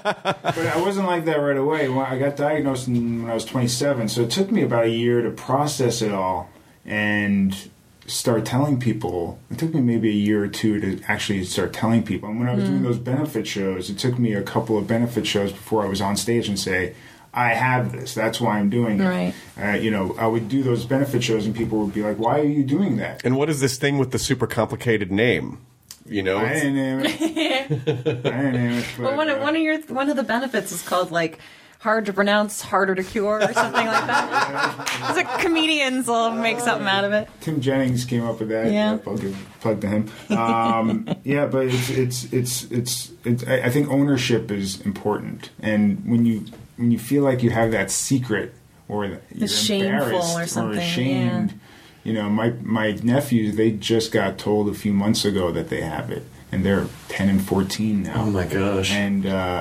S8: But I wasn't like that right away. When I got diagnosed in, when I was twenty-seven, so it took me about a year to process it all and start telling people. It took me maybe a year or two to actually start telling people. And when I was mm. doing those benefit shows, it took me a couple of benefit shows before I was on stage and say, I have this. That's why I'm doing it.
S7: Right.
S8: Uh, you know, I would do those benefit shows and people would be like, why are you doing that?
S5: And what is this thing with the super complicated name? You know,
S8: I didn't name it. I didn't name it. But,
S7: well, one,
S8: uh,
S7: of, one of your one of the benefits is called like hard to pronounce, harder to cure, or something like that. It's like comedians will make something out of it.
S8: Tim Jennings came up with that.
S7: Yeah,
S8: I'll give plug to him. Um, yeah, but it's it's it's it's. it's I I think ownership is important, and when you when you feel like you have that secret or that you're
S7: it's shameful
S8: embarrassed
S7: or something,
S8: or ashamed.
S7: Yeah.
S8: You know, my my nephews, they just got told a few months ago that they have it, and they're ten and fourteen now.
S5: Oh my gosh!
S8: And uh,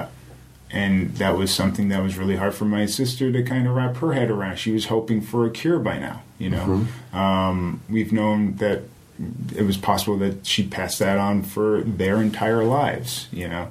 S8: and that was something that was really hard for my sister to kind of wrap her head around. She was hoping for a cure by now. You know, mm-hmm. um, we've known that it was possible that she'd pass that on for their entire lives. You know,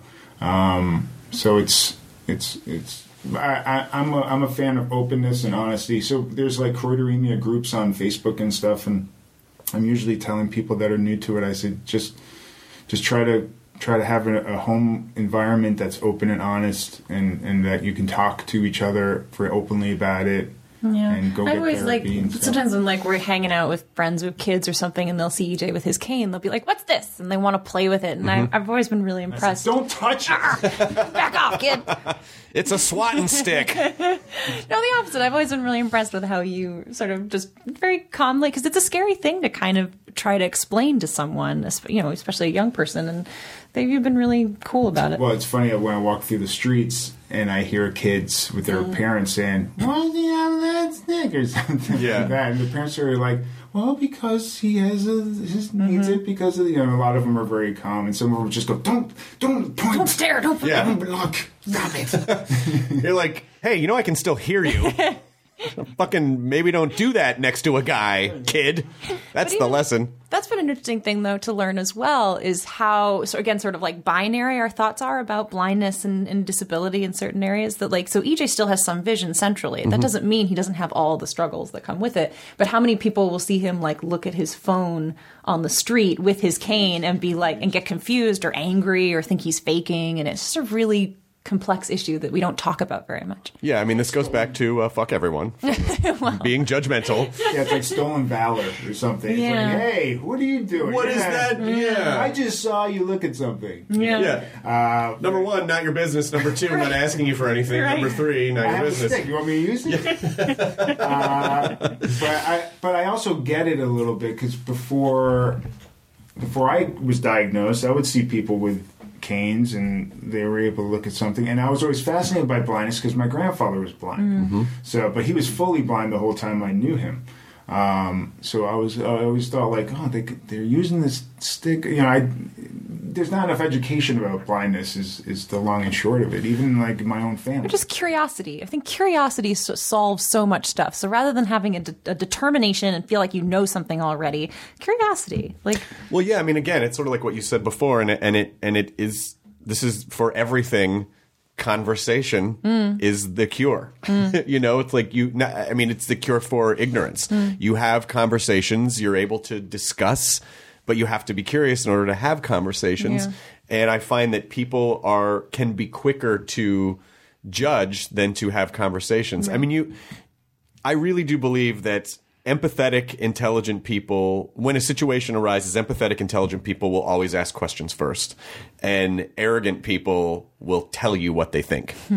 S8: um, so it's it's it's. I, I, I'm a I'm a fan of openness and honesty. So there's like choroideremia groups on Facebook and stuff, and I'm usually telling people that are new to it. I say just just try to try to have a, a home environment that's open and honest, and, and that you can talk to each other very openly about it.
S7: Yeah,
S8: and go
S7: I
S8: get
S7: always like.
S8: therapy and stuff.
S7: Sometimes when like we're hanging out with friends with kids or something, and they'll see E J with his cane, they'll be like, "What's this?" and they want to play with it, and mm-hmm. I, I've always been really impressed.
S8: Said, Don't touch it!
S7: Back off, kid.
S5: It's a swatting stick.
S7: No, the opposite. I've always been really impressed with how you sort of just very calmly, because it's a scary thing to kind of try to explain to someone, you know, especially a young person, and they've been really cool about it.
S8: Well, it's funny when I walk through the streets and I hear kids with their mm. parents saying, "Why does he have that stick?" or something
S5: yeah.
S8: like that, and the parents are like, "Well, because he has a, his mm-hmm. needs it because of, you know." A lot of them are very calm, and some of them just go, "Don't, don't point,
S7: don't stare, don't
S5: yeah.
S8: don't look, stop it."
S5: You're like, "Hey, you know I can still hear you." Fucking maybe don't do that next to a guy, kid. That's even, the lesson.
S7: That's been an interesting thing, though, to learn as well, is how, so again, sort of like binary our thoughts are about blindness and, and disability in certain areas. That like, so E J still has some vision centrally. That mm-hmm. doesn't mean he doesn't have all the struggles that come with it. But how many people will see him like look at his phone on the street with his cane and be like, and get confused or angry or think he's faking? And it's just a really complex issue that we don't talk about very much.
S5: Yeah, I mean, this goes back to uh, fuck everyone. Well, being judgmental.
S8: Yeah, it's like stolen valor or something. It's
S7: yeah.
S8: like, hey, what are you doing?
S5: What
S8: yeah.
S5: is that? Yeah.
S8: I just saw you look at something.
S7: Yeah.
S5: yeah.
S8: Uh,
S5: Number one, not your business. Number two, right. not asking you for anything.
S7: Right.
S5: Number three, not
S8: I
S5: your
S8: have
S5: business.
S8: A stick. You want me to use it? Yeah. uh, but I, but I also get it a little bit, because before, before I was diagnosed, I would see people with canes and they were able to look at something, and I was always fascinated by blindness because my grandfather was blind.
S5: Mm-hmm.
S8: So but he was fully blind the whole time I knew him. Um, so I was I always thought like, oh, they they're using this stick, you know. I there's not enough education about blindness is is the long and short of it, even like my own family.
S7: Just curiosity. I think curiosity so- solves so much stuff. So rather than having a, de- a determination and feel like you know something already, curiosity. Like,
S5: well, yeah. I mean, again, it's sort of like what you said before, and it, and it and it is. This is for everything. Conversation mm. is the cure. Mm. You know, it's like you. I mean, it's the cure for ignorance. Mm. You have conversations. You're able to discuss. But you have to be curious in order to have conversations. Yeah. And I find that people are can be quicker to judge than to have conversations. Right. I mean, you. I really do believe that empathetic, intelligent people, when a situation arises, empathetic, intelligent people will always ask questions first. And arrogant people will tell you what they think.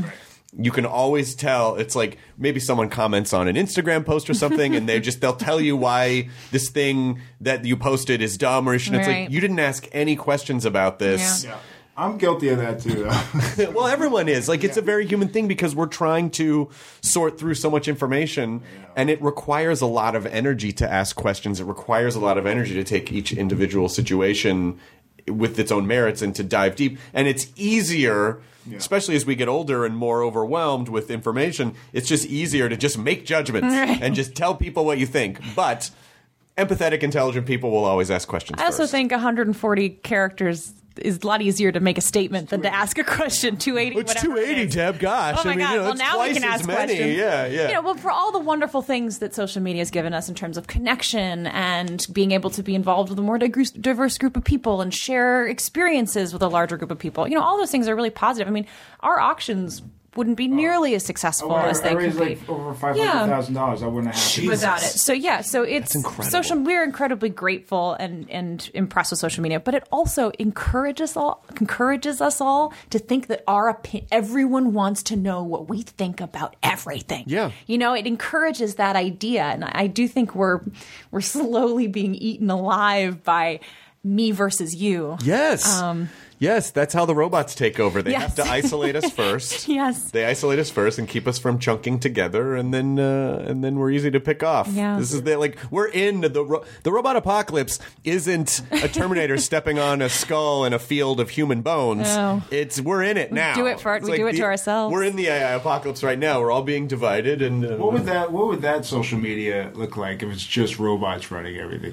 S5: you can always tell. It's like maybe someone comments on an Instagram post or something, and they just they'll tell you why this thing that you posted is dumb or shouldn't. It's
S7: Right.
S5: like you didn't ask any questions about this.
S8: Yeah. I'm guilty of that too, though.
S5: Well, everyone is. Like, it's a very human thing because we're trying to sort through so much information, and it requires a lot of energy to ask questions. It requires a lot of energy to take each individual situation with its own merits and to dive deep. And it's easier, yeah. especially as we get older and more overwhelmed with information, it's just easier to just make judgments right. and just tell people what you think. But empathetic, intelligent people will always ask questions
S7: I also
S5: first.
S7: think one hundred forty characters is a lot easier to make a statement than to ask a question. two eighty,
S5: It's
S7: whatever
S5: two eighty,
S7: it is.
S5: Deb. Gosh,
S7: Oh my
S5: I mean,
S7: God.
S5: you know,
S7: Well,
S5: it's
S7: now
S5: twice
S7: we can
S5: as
S7: ask
S5: many.
S7: questions.
S5: Yeah, yeah.
S7: You know, well, for all the wonderful things that social media has given us in terms of connection and being able to be involved with a more diverse, diverse group of people and share experiences with a larger group of people, you know, all those things are really positive. I mean, our auctions wouldn't be nearly as successful
S8: Oh, I,
S7: as they
S8: I
S7: could
S8: raised
S7: be.
S8: like over five hundred thousand dollars. I wouldn't have happened
S7: Without it. So yeah, so it's
S5: incredible.
S7: social. We're incredibly grateful and, and impressed with social media, but it also encourages all encourages us all to think that our opi- everyone wants to know what we think about everything.
S5: Yeah.
S7: You know, it encourages that idea, and I, I do think we're we're slowly being eaten alive by me versus you.
S5: Yes.
S7: Um,
S5: yes, that's how the robots take over. They
S7: Yes.
S5: have to isolate us first.
S7: Yes.
S5: They isolate us first and keep us from chunking together, and then uh, and then we're easy to pick off.
S7: Yeah.
S5: This is the, like we're in the ro- the robot apocalypse isn't a Terminator stepping on a skull in a field of human bones.
S7: No.
S5: It's we're in it now.
S7: do it for-
S5: It's
S7: we do it to
S5: the-
S7: ourselves.
S5: We're in the A I apocalypse right now. We're all being divided, and uh,
S8: What would that What would that social media look like if it's just robots running everything?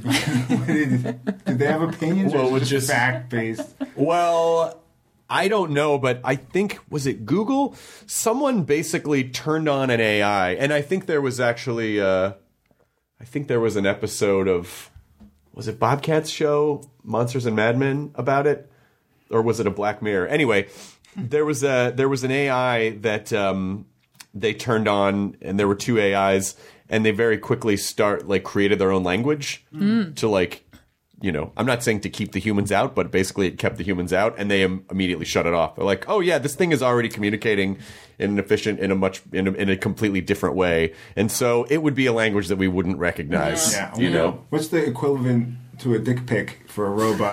S8: did, did they have opinions,
S5: Well,
S8: or
S5: it would
S8: was it just
S5: just-
S8: fact based?
S5: Well, I don't know, but I think, was it Google? Someone basically turned on an A I, and I think there was actually, uh, I think there was an episode of, was it Bobcat's show, Monsters and Mad Men, about it? Or was it a Black Mirror? Anyway, there was a there was an A I that um, they turned on, and there were two A Is, and they very quickly start like created their own language
S7: Mm.
S5: to like. You know, I'm not saying to keep the humans out, but basically it kept the humans out, and they im- immediately shut it off. They're like, "Oh yeah, this thing is already communicating in an efficient, in a much, in a, in a completely different way," and so it would be a language that we wouldn't recognize.
S8: Yeah,
S5: You know,
S8: what's the equivalent to a dick pic for a robot?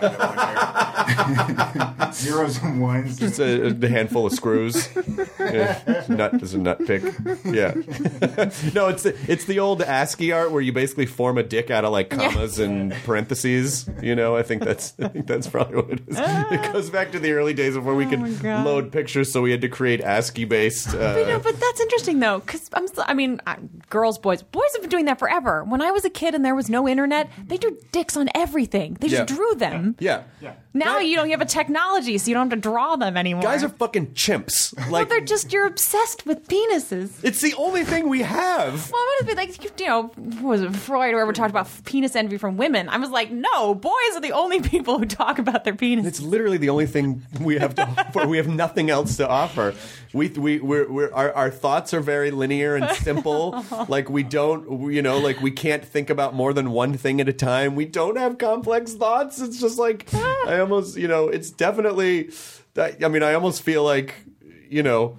S8: Zeros and ones.
S5: it's a, a handful of screws. Yeah. Nut is a nut pick. Yeah. No, it's the, it's the old ASCII art where you basically form a dick out of like commas and parentheses. You know, I think that's I think that's probably what it is. It goes back to the early days of where we
S7: Oh
S5: could
S7: my God.
S5: load pictures, so we had to create ASCII based. Uh,
S7: But, you know, but that's interesting though, because I'm. Still, I mean, uh, girls, boys, boys have been doing that forever. When I was a kid and there was no internet, they drew dicks on everything. They just
S5: Yeah.
S7: drew them.
S5: yeah.
S7: Now
S5: Guy-
S7: you don't you have a technology, so you don't have to draw them anymore.
S5: Guys are fucking chimps.
S7: well,
S5: Like
S7: they're just you're obsessed with penises.
S5: it's the only thing we have.
S7: Well, what is it like? You know, what was it Freud or whoever talked about penis envy from women? I was like, no, boys are the only people who talk about their penis.
S5: It's literally the only thing we have to offer. We have nothing else to offer. We we we're, we're our, our thoughts are very linear and simple. Like we don't, you know, like we can't think about more than one thing at a time. We don't have complex thoughts. It's just like I almost, you know, it's definitely. I mean, I almost feel like, you know,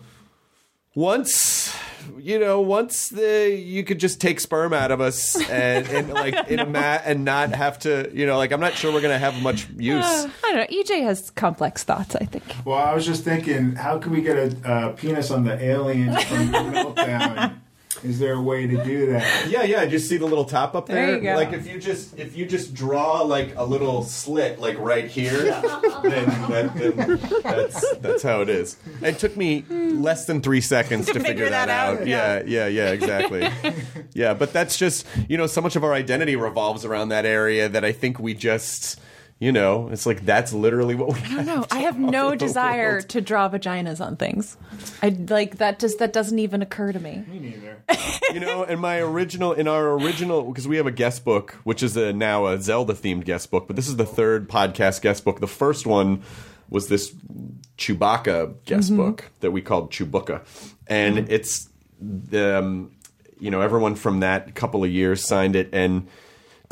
S5: once. You know, once the you could just take sperm out of us and, and like in a mat and not have to, you know, like I'm not sure we're gonna have much use.
S7: Uh, I don't know. E J has complex thoughts, I think.
S8: Well, I was just thinking, how can we get a uh, penis on the alien from Meltdown? Is there a way to do that?
S5: Yeah, yeah. Just see the little top up there.
S7: There you go.
S5: Like if you just if you just draw like a little slit like right here, then, that, then that's that's how it is. It took me less than three seconds to,
S7: To
S5: figure,
S7: figure
S5: that,
S7: that
S5: out.
S7: out,
S5: Yeah, yeah, yeah. Exactly. Yeah, but that's just you know so much of our identity revolves around that area that I think we just. You know, it's like that's literally what we.
S7: I don't know. I have no desire to draw vaginas on things. I like that. Just that doesn't even occur to me.
S8: Me neither.
S5: You know, in my original, in our original, because we have a guest book, which is a, now a Zelda themed guest book, but this is the third podcast guest book. The first one was this Chewbacca guest
S7: Mm-hmm.
S5: book that we called Chewbacca, and mm-hmm. it's the um, you know everyone from that couple of years signed it and.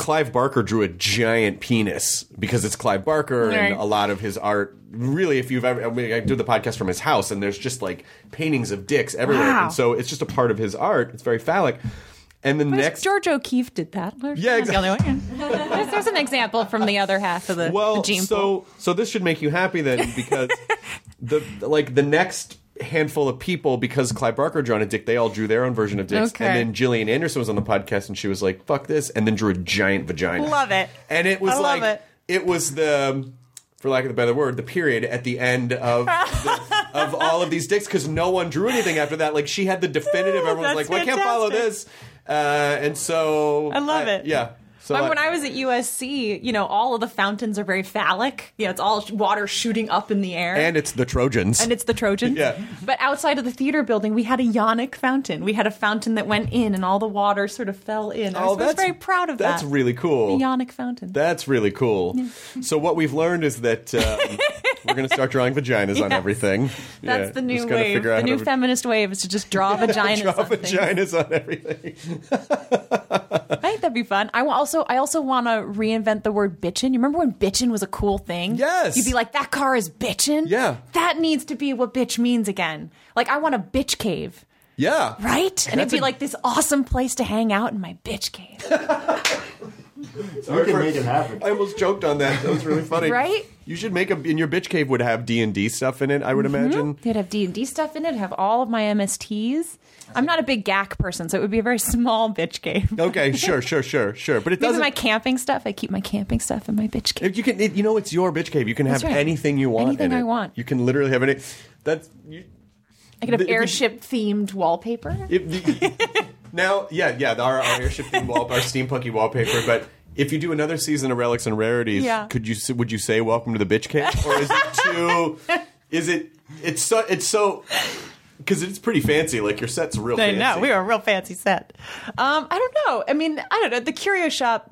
S5: Clive Barker drew a giant penis because it's Clive Barker
S7: Right.
S5: and a lot of his art. Really, if you've ever, I, mean, I do the podcast from his house and there's just like paintings of dicks everywhere.
S7: Wow.
S5: And so it's just a part of his art. It's very phallic. And the
S7: But
S5: next.
S7: George O'Keefe did that. There's
S5: Yeah,
S7: not the only one. there's, there's an example from the other half of the,
S5: Well,
S7: the gene
S5: so
S7: pool.
S5: so this should make you happy then, because the like the next handful of people, because Clive Barker drew on a dick, they all drew their own version of dicks.
S7: Okay.
S5: And then Gillian Anderson was on the podcast and she was like, "Fuck this," and then drew a giant vagina.
S7: Love it.
S5: And it was
S7: I love
S5: like
S7: it.
S5: was the, for lack of a better word, the period at the end of the, of all of these dicks, because no one drew anything after that. Like she had the definitive. Everyone was
S7: That's
S5: like, "Well, I can't follow
S7: fantastic.
S5: this," uh, and so
S7: I love it.
S5: Yeah. So
S7: But
S5: I-
S7: when I was at U S C, you know, all of the fountains are very phallic. You know, it's all water shooting up in the air.
S5: and it's the Trojans.
S7: And it's the Trojans.
S5: Yeah.
S7: But outside of the theater building, we had a Ionic fountain. We had a fountain that went in and all the water sort of fell in. I was, I was very proud of
S5: that's
S7: that.
S5: That's really cool.
S7: The Ionic fountain.
S5: That's really cool. So what we've learned is that um, we're going to start drawing vaginas on
S7: Yes.
S5: everything.
S7: That's
S5: Yeah,
S7: the new
S5: just gotta
S7: wave.
S5: figure out
S7: The
S5: how
S7: new
S5: to-
S7: feminist wave is to just draw vaginas
S5: draw
S7: on things.
S5: vaginas on everything.
S7: I think that'd be fun. I wa- also, I also want to reinvent the word bitchin'. You remember when bitchin' was a cool thing?
S5: Yes.
S7: You'd be like, that car is bitchin'?
S5: Yeah.
S7: That needs to be what bitch means again. Like, I want a bitch cave,
S5: Yeah.
S7: right? And it'd
S5: That's
S7: be
S5: a-
S7: like this awesome place to hang out in my bitch cave.
S8: We can make it happen.
S5: I almost joked on that. That was really funny.
S7: Right?
S5: You should make a in your bitch cave would have D and D stuff in it, I would imagine.
S7: It'd have D and D stuff in it, have all of my M S Ts. I'm not a big G A C person, so it would be a very small bitch cave.
S5: Okay, sure, sure, sure, sure. But it
S7: Maybe
S5: doesn't
S7: my camping stuff. I keep my camping stuff in my bitch cave.
S5: if you can it, you know it's your bitch cave. You can
S7: That's
S5: have
S7: right.
S5: anything you want
S7: Anything
S5: in it.
S7: I want.
S5: You can literally have any that's you,
S7: I could have
S5: if you-
S7: airship themed wallpaper.
S5: If the, now, yeah, yeah, our, our airship theme wall, our steampunky wallpaper. But if you do another season of Relics and Rarities,
S7: Yeah.
S5: could you would you say "Welcome to the Bitch Cave" or is it too? Is it? It's so. It's so. Because it's pretty fancy. Like your set's real.
S7: I
S5: fancy.
S7: know. We were a real fancy set. Um, I don't know. I mean, I don't know. The Curio Shop,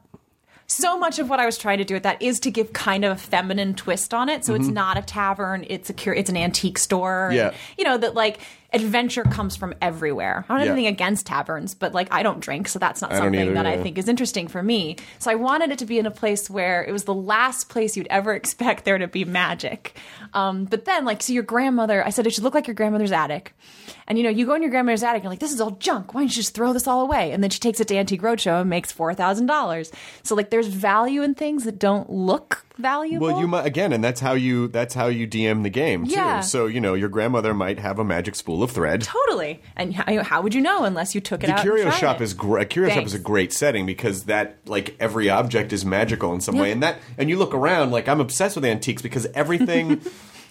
S7: so much of what I was trying to do with that is to give kind of a feminine twist on it. So it's not a tavern. It's a cur- It's an antique store. and,
S5: Yeah.
S7: you know, that like adventure comes from everywhere. I don't have
S5: Yeah.
S7: anything against taverns, but like I don't drink. So that's not
S5: I don't
S7: something
S5: either,
S7: that I
S5: yeah.
S7: think is interesting for me. So I wanted it to be in a place where it was the last place you'd ever expect there to be magic. Um, but then like, so your grandmother, I said it should look like your grandmother's attic. And you know, you go in your grandmother's attic and you're like, this is all junk. Why don't you just throw this all away? And then she takes it to Antique Roadshow and makes four thousand dollars. So like there's value in things that don't look valuable.
S5: Well, you might again, and that's how you that's how you D M the game too.
S7: Yeah.
S5: So you know, your grandmother might have a magic spool of thread.
S7: Totally. And how, how would you know unless you took it
S5: The
S7: out
S5: curio
S7: and tried
S5: shop
S7: it?
S5: is great. Curio shop
S7: Thanks.
S5: is a great setting because that like every object is magical in some way,
S7: Yeah.
S5: and that and you look around like I'm obsessed with antiques because everything.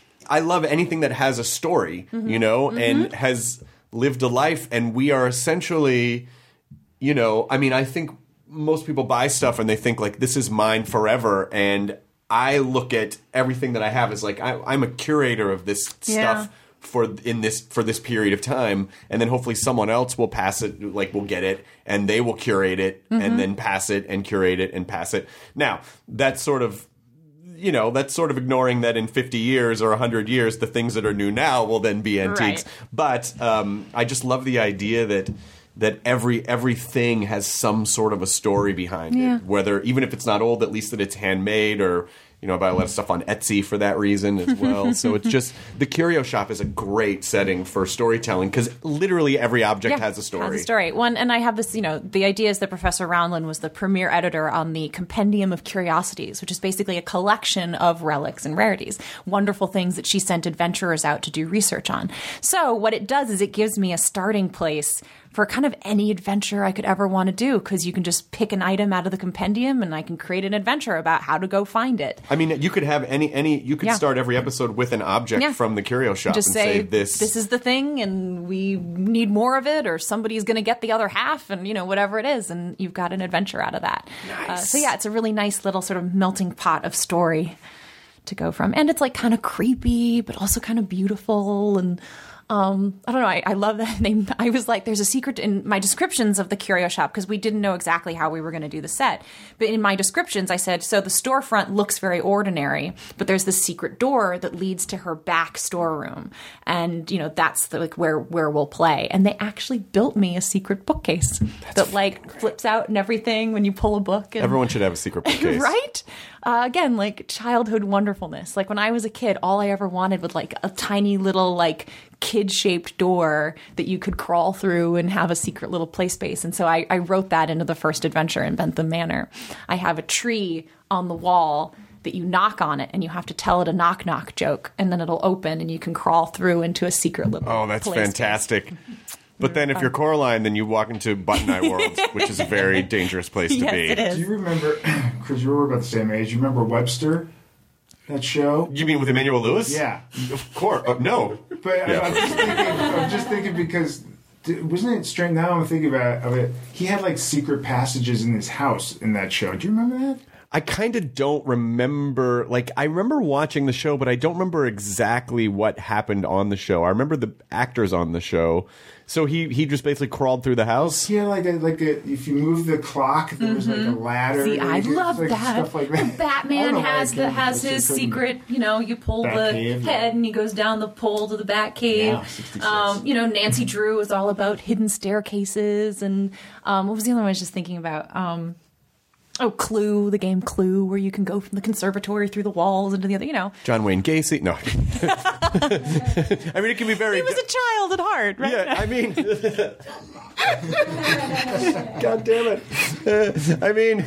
S5: I love anything that has a story,
S7: Mm-hmm.
S5: you know, and has lived a life, and we are essentially, you know, I mean, I think most people buy stuff and they think like this is mine forever, and I look at everything that I have as like I, I'm a curator of this
S7: Yeah.
S5: stuff for in this for this period of time, and then hopefully someone else will pass it, like will get it, and they will curate it,
S7: Mm-hmm.
S5: and then pass it, and curate it, and pass it. Now that's sort of, you know, that's sort of ignoring that in fifty years or one hundred years, the things that are new now will then be antiques.
S7: Right.
S5: But um, I just love the idea that that every everything has some sort of a story behind
S7: Yeah.
S5: it. Whether even if it's not old, at least that it's handmade, or you know, I buy a lot of stuff on Etsy for that reason as well. So it's just the curio shop is a great setting for storytelling because literally every object has a story.
S7: Has a story. One, and I have this, you know, the idea is that Professor Roundland was the premier editor on the Compendium of Curiosities, which is basically a collection of relics and rarities, wonderful things that she sent adventurers out to do research on. So what it does is it gives me a starting place for kind of any adventure I could ever want to do, because you can just pick an item out of the compendium and I can create an adventure about how to go find it.
S5: I mean, you could have any any. You could
S7: Yeah.
S5: start every episode with an object
S7: Yeah.
S5: from the curio shop
S7: Just
S5: and
S7: say,
S5: say this.
S7: this is the thing and we need more of it, or somebody's going to get the other half, and you know, whatever it is, and you've got an adventure out of that. Uh, so yeah, it's a really nice little sort of melting pot of story to go from, and it's like kind of creepy but also kind of beautiful, and Um, I don't know. I, I love that name. I was like, there's a secret in my descriptions of the curio shop because we didn't know exactly how we were going to do the set. But in my descriptions, I said, so the storefront looks very ordinary, but there's this secret door that leads to her back storeroom. And, you know, that's the, like where, where we'll play. And they actually built me a secret bookcase that's that like great. Flips out and everything when you pull a book. And,
S5: everyone should have a secret bookcase.
S7: Right? Uh, again, like childhood wonderfulness. Like when I was a kid, all I ever wanted was like a tiny little like kid-shaped door that you could crawl through and have a secret little play space. And so I, I wrote that into the first adventure in Bentham Manor. I have a tree on the wall that you knock on it and you have to tell it a knock-knock joke and then it'll open and you can crawl through into a secret little
S5: Oh, that's
S7: play
S5: fantastic.
S7: Space.
S5: But then if you're Coraline, then you walk into Button Eye World, which is a very dangerous place to
S7: yes,
S5: be.
S7: It is.
S8: Do you remember, because you were about the same age, you remember Webster? That show?
S5: You mean with Emmanuel Lewis?
S8: Yeah.
S5: Of course. Uh, no.
S8: But
S5: Yeah.
S8: I, I'm just thinking, I'm just thinking because, wasn't it strange? Now I'm thinking about of it. He had like secret passages in his house in that show. Do you remember that?
S5: I kind of don't remember. Like, I remember watching the show, but I don't remember exactly what happened on the show. I remember the actors on the show. So he, he just basically crawled through the house?
S8: He had like a, like a, if you move the clock, there was like a ladder.
S7: See, I
S8: like,
S7: love
S8: like
S7: that.
S8: Stuff like that.
S7: Batman has the has his secret. You know, you pull the
S8: Batcave,
S7: head
S8: yeah.
S7: and he goes down the pole to the Batcave.
S8: Yeah, sixty-six.
S7: Um, you know, Nancy Drew is all about hidden staircases, and um, what was the other one I was just thinking about? Um, oh, Clue, the game Clue, where you can go from the conservatory through the walls into the other. You know,
S5: John Wayne Gacy? No. I mean, it can be very...
S7: he was a child at heart, right?
S5: Yeah, I mean... God damn it. Uh, I mean...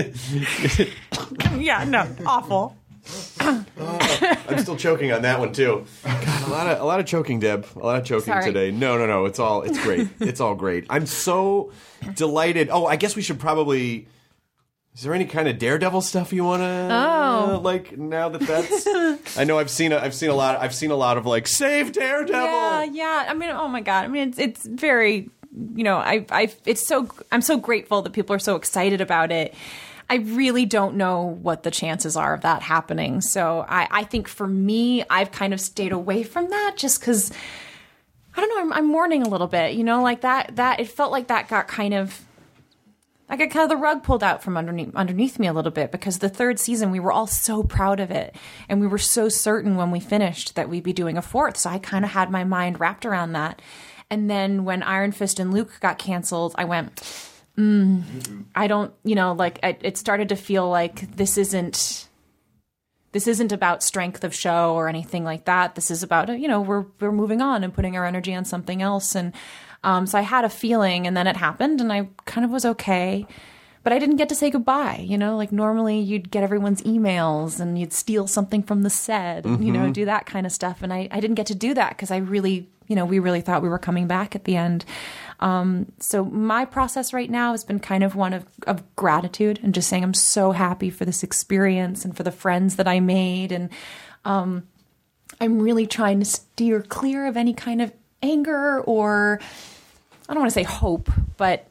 S7: yeah, no, awful.
S5: I'm still choking on that one too. God, a lot of a lot of choking, Deb. A lot of choking
S7: Sorry.
S5: today. No, no, no. It's all. It's great. It's all great. I'm so delighted. Oh, I guess we should probably. Is there any kind of Daredevil stuff you want to?
S7: Oh,
S5: like now that that's. I know I've seen. A, I've seen a lot. I've seen a lot of like save Daredevil.
S7: Yeah, yeah. I mean, oh my god. I mean, it's it's very. You know, I I it's so I'm so grateful that people are so excited about it. I really don't know what the chances are of that happening. So I, I think for me, I've kind of stayed away from that just because, I don't know, I'm, I'm mourning a little bit, you know, like that, that, it felt like that got kind of, I got kind of the rug pulled out from underneath, underneath me a little bit because the third season, we were all so proud of it. And we were so certain when we finished that we'd be doing a fourth. So I kind of had my mind wrapped around that. And then when Iron Fist and Luke got canceled, I went... Mm, I don't, you know, like I, it started to feel like this isn't, this isn't about strength of show or anything like that. This is about, you know, we're we're moving on and putting our energy on something else. And um, so I had a feeling, and then it happened, and I kind of was okay, but I didn't get to say goodbye. You know, like normally you'd get everyone's emails and you'd steal something from the set, and, you know, do that kind of stuff. And I, I didn't get to do that because I really, you know, we really thought we were coming back at the end. Um, so my process right now has been kind of one of, of gratitude and just saying I'm so happy for this experience and for the friends that I made. And um, I'm really trying to steer clear of any kind of anger or, I don't want to say hope, but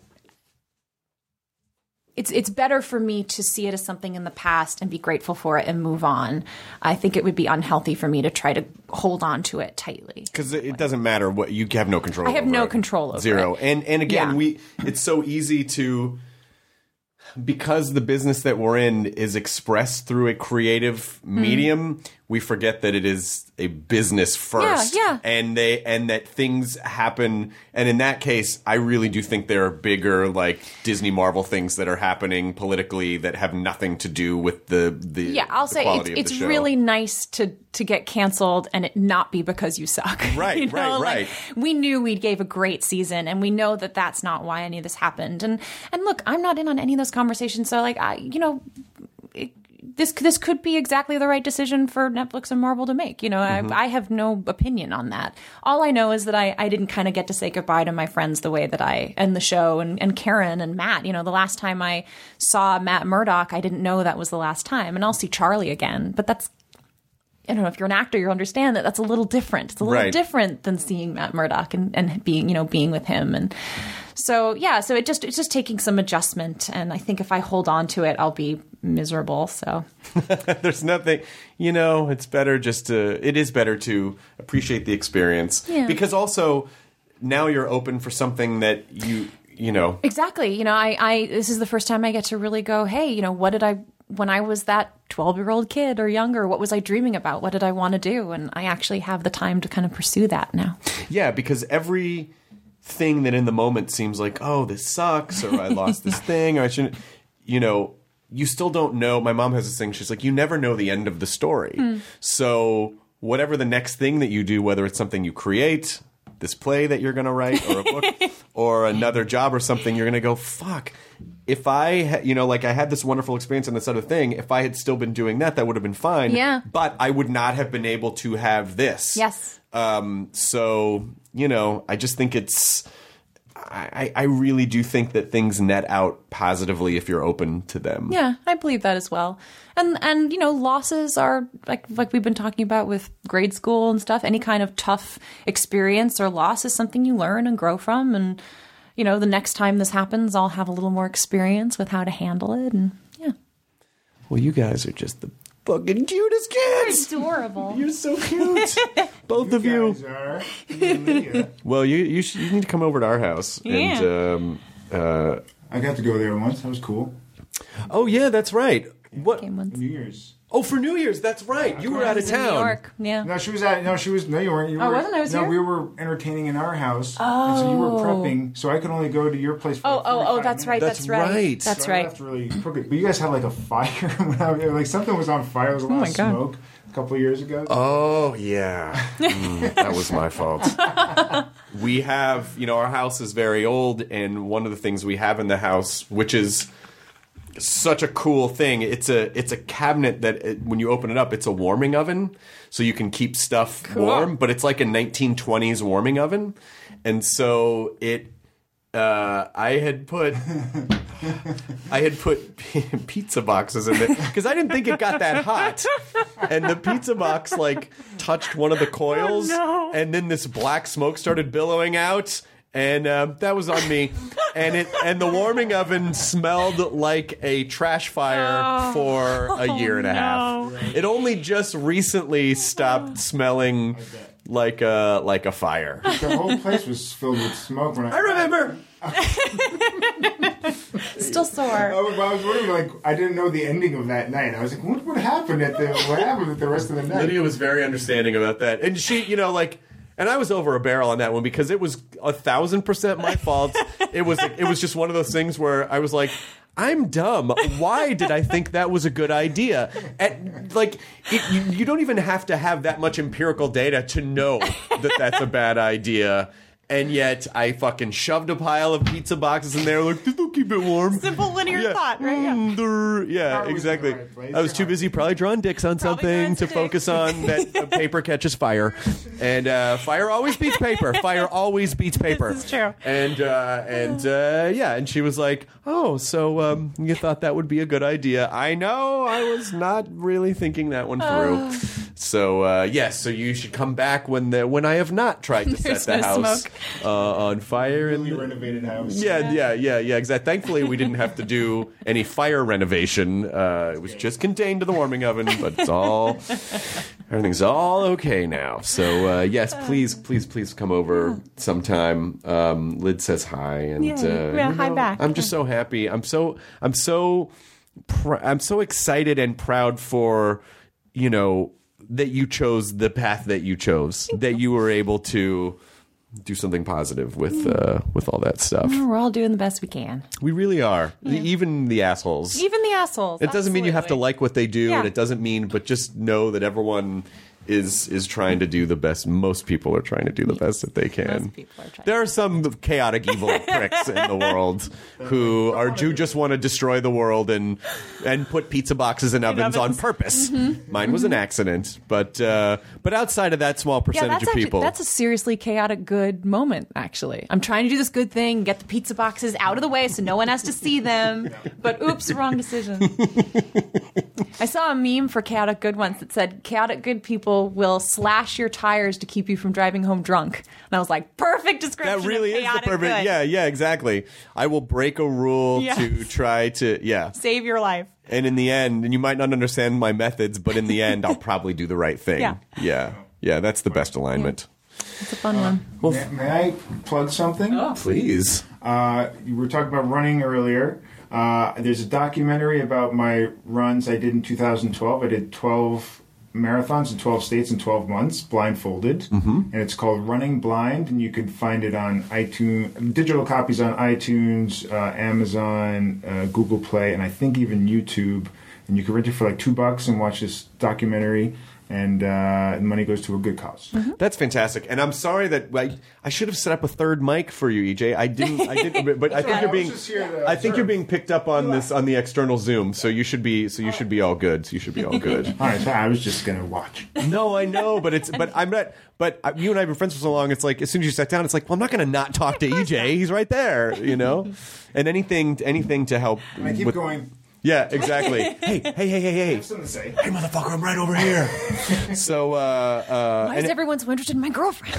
S7: it's it's better for me to see it as something in the past and be grateful for it and move on. I think it would be unhealthy for me to try to hold on to it tightly.
S5: Because it doesn't matter what you have no control.
S7: I have
S5: over
S7: no
S5: it.
S7: control over
S5: Zero.
S7: it.
S5: And and again,
S7: Yeah.
S5: we it's so easy to, because the business that we're in is expressed through a creative medium, we forget that it is a business first.
S7: Yeah, yeah.
S5: And they and that things happen. And in that case, I really do think there are bigger, like Disney Marvel things that are happening politically that have nothing to do with the the
S7: Yeah, I'll
S5: the
S7: say
S5: quality
S7: it's,
S5: of the
S7: it's
S5: show.
S7: really nice to to get canceled and it not be because you suck.
S5: Right,
S7: You know,
S5: right,
S7: like,
S5: right.
S7: We knew we gave a great season, and we know that that's not why any of this happened. And and look, I'm not in on any of those conversations, so like I, you know. It, This this could be exactly the right decision for Netflix and Marvel to make. You know,
S5: Mm-hmm.
S7: I, I have no opinion on that. All I know is that I, I didn't kind of get to say goodbye to my friends the way that I and the show and, and Karen and Matt. You know, the last time I saw Matt Murdock, I didn't know that was the last time. And I'll see Charlie again. But that's, I don't know, if you're an actor, you understand that that's a little different. It's a little
S5: Right.
S7: different than seeing Matt Murdock and, and being, you know, being with him. And So yeah, so it just it's just taking some adjustment, and I think if I hold on to it, I'll be miserable. So
S5: there's nothing, you know, it's better just to, it is better to appreciate the experience.
S7: Yeah.
S5: Because also now you're open for something that you, you know.
S7: Exactly. You know, I, I, this is the first time I get to really go, hey, you know, what did I, when I was that twelve year old kid or younger, what was I dreaming about? What did I want to do? And I actually have the time to kind of pursue that now.
S5: Yeah, because every thing that in the moment seems like, oh, this sucks, or I lost this thing, or I shouldn't, you know, you still don't know. My mom has this thing. She's like, you never know the end of the story. Mm. So whatever the next thing that you do, whether it's something you create, this play that you're going to write, or a book, or another job or something, you're going to go, fuck. If I, ha- you know, like I had this wonderful experience on this other thing, if I had still been doing that, that would have been fine.
S7: Yeah.
S5: But I would not have been able to have this.
S7: Yes.
S5: Um, so, you know, I just think it's, I, I really do think that things net out positively if you're open to them.
S7: Yeah, I believe that as well. And, and you know, losses are, like like we've been talking about with grade school and stuff, any kind of tough experience or loss is something you learn and grow from. And, you know, the next time this happens, I'll have a little more experience with how to handle it. And, yeah.
S5: Well, you guys are just the fucking cutest kids.
S7: Adorable.
S5: You're so cute. Both
S8: you
S5: of you.
S8: Guys are. Yeah.
S5: Well, you you, should, you need to come over to our house.
S7: Yeah.
S5: And, um, uh,
S8: I got to go there once. That was cool.
S5: oh, yeah, that's right. What?
S7: Came once.
S8: New Year's.
S5: Oh, for New Year's, that's right. You were
S7: I
S5: out of
S7: was in
S5: town.
S7: New York. Yeah.
S8: No, she was at. No, she was. No, you weren't. You
S7: Oh,
S8: were,
S7: wasn't I? Was
S8: no,
S7: here?
S8: we were entertaining in our house. Oh. And so you were prepping, so I could only go to your place for
S7: Oh,
S8: like
S7: oh, oh,
S8: forty-five
S7: that's right.
S8: minutes.
S7: That's,
S5: That's
S7: right.
S5: right.
S7: That's
S8: So I
S7: right.
S8: left really quickly. But you guys had like a fire when I like something was on fire. There was a lot
S7: Oh my
S8: of
S7: God.
S8: smoke a couple of years ago.
S5: Oh, yeah. Mm, that was my fault. We have, you know, our house is very old, and one of the things we have in the house, which is such a cool thing, it's a it's a cabinet that it, when you open it up, it's a warming oven, so you can keep stuff
S7: Cool.
S5: warm, but it's like a nineteen twenties warming oven. And so it uh, I had put I had put pizza boxes in there because I didn't think it got that hot. And the pizza box like touched one of the coils,
S7: Oh, no.
S5: and then this black smoke started billowing out. And uh, that was on me, and it and the warming oven smelled like a trash fire
S7: Oh.
S5: for a year and a
S7: no.
S5: half. It only just recently stopped smelling like a like a fire.
S8: The whole place was filled with smoke. When I,
S5: I remember.
S7: Still sore.
S8: Oh, well, I was wondering, like, I didn't know the ending of that night. I was like, what would happen at the what happened at the rest of the night?
S5: Lydia was very understanding about that, and she, you know, like. And I was over a barrel on that one because it was a thousand percent my fault. It was it was just one of those things where I was like, I'm dumb. Why did I think that was a good idea? And like, it, you, you don't even have to have that much empirical data to know that that's a bad idea. And yet, I fucking shoved a pile of pizza boxes in there, like, this'll keep it warm.
S7: Simple linear
S5: Yeah.
S7: thought, right? Yeah.
S5: Mm, durr. Yeah,
S8: Heart was in the
S5: exactly.
S8: right place.
S5: I was too busy probably drawing dicks on
S7: Probably
S5: something
S7: drawing
S5: to
S7: some
S5: focus on that uh, paper catches fire. And uh, fire always beats paper. Fire always beats paper.
S7: This is true.
S5: And, uh, and uh, yeah, and she was like, oh, so um, you thought that would be a good idea. I know, I was not really thinking that one through. So, uh, yes, so you should come back when the when I have not tried to set
S7: There's
S5: the
S7: no
S5: house
S7: smoke.
S5: uh, on fire. And
S8: Newly renovated house.
S5: yeah, yeah, yeah, yeah, exactly. Thankfully, we didn't have to do any fire renovation. Uh, it was just contained to the warming oven, but it's all, everything's all okay now. So, uh, yes, please, please, please come over sometime. Um, Lyd says hi, and
S7: Yeah,
S5: uh,
S7: yeah,
S5: you
S7: hi
S5: know,
S7: back.
S5: I'm just so happy. I'm so, I'm so, pr- I'm so excited and proud for, you know, that you chose the path that you chose, that you were able to do something positive with uh, with all that stuff.
S7: We're all doing the best we can.
S5: We really are. Even the assholes.
S7: Even the assholes.
S5: It doesn't mean you have to
S7: absolutely.
S5: like what they do,
S7: Yeah.
S5: and it doesn't mean, but just know that everyone is is trying to do the best. Most people are trying to do the best that they can.
S7: Most people are trying.
S5: There are some chaotic evil pricks in the world who are who just want to destroy the world and and put pizza boxes in ovens, on
S7: ovens.
S5: purpose. Mine was an accident, but uh, but outside of that small
S7: Yeah,
S5: percentage
S7: that's
S5: of
S7: actually,
S5: people,
S7: that's a seriously chaotic good moment, actually. I'm trying to do this good thing, get the pizza boxes out of the way so no one has to see them. But oops, wrong decision. I saw a meme for Chaotic Good once that said, chaotic good people will slash your tires to keep you from driving home drunk. And I was like, perfect description
S5: That really
S7: of
S5: is the
S7: chaotic
S5: perfect.
S7: good.
S5: Yeah, yeah, exactly. I will break a rule
S7: Yes.
S5: to try to, yeah.
S7: Save your life.
S5: And in the end, and you might not understand my methods, but in the end, I'll probably do the right thing.
S7: Yeah.
S5: Yeah. Yeah, that's the best alignment.
S7: It's a fun one.
S8: May, may I plug something?
S7: Oh.
S5: Please.
S8: Uh, you were talking about running earlier. Uh, there's a documentary about my runs I did in two thousand twelve. I did twelve marathons in twelve states in twelve months, blindfolded. Mm-hmm. And it's called Running Blind, and you can find it on iTunes, digital copies on iTunes, uh, Amazon, uh, Google Play, and I think even YouTube. And you can rent it for like two bucks and watch this documentary. And uh, the money goes to a good cause.
S7: Mm-hmm.
S5: That's fantastic. And I'm sorry that I, I should have set up a third mic for you, E J. I didn't. I didn't. But I think
S8: right.
S5: you're
S8: I was
S5: being.
S8: just here to
S5: I think you're
S8: observe.
S5: being picked up on this on the external Zoom. So you should be. So you should be all good. So you should be all good.
S8: All right, so I was just going to watch.
S5: No, I know, but it's. But I'm not. But you and I have been friends for so long. It's like as soon as you sat down, it's like, well, I'm not going to not talk to E J. He's right there, you know. And anything, anything to help.
S8: And I keep
S5: with,
S8: going.
S5: Yeah, exactly. hey, hey, hey, hey,
S8: I
S5: hey.
S8: have something to say.
S5: Hey, motherfucker, I'm right over here. So, uh, uh,
S7: Why
S5: and
S7: is everyone so interested in my girlfriend?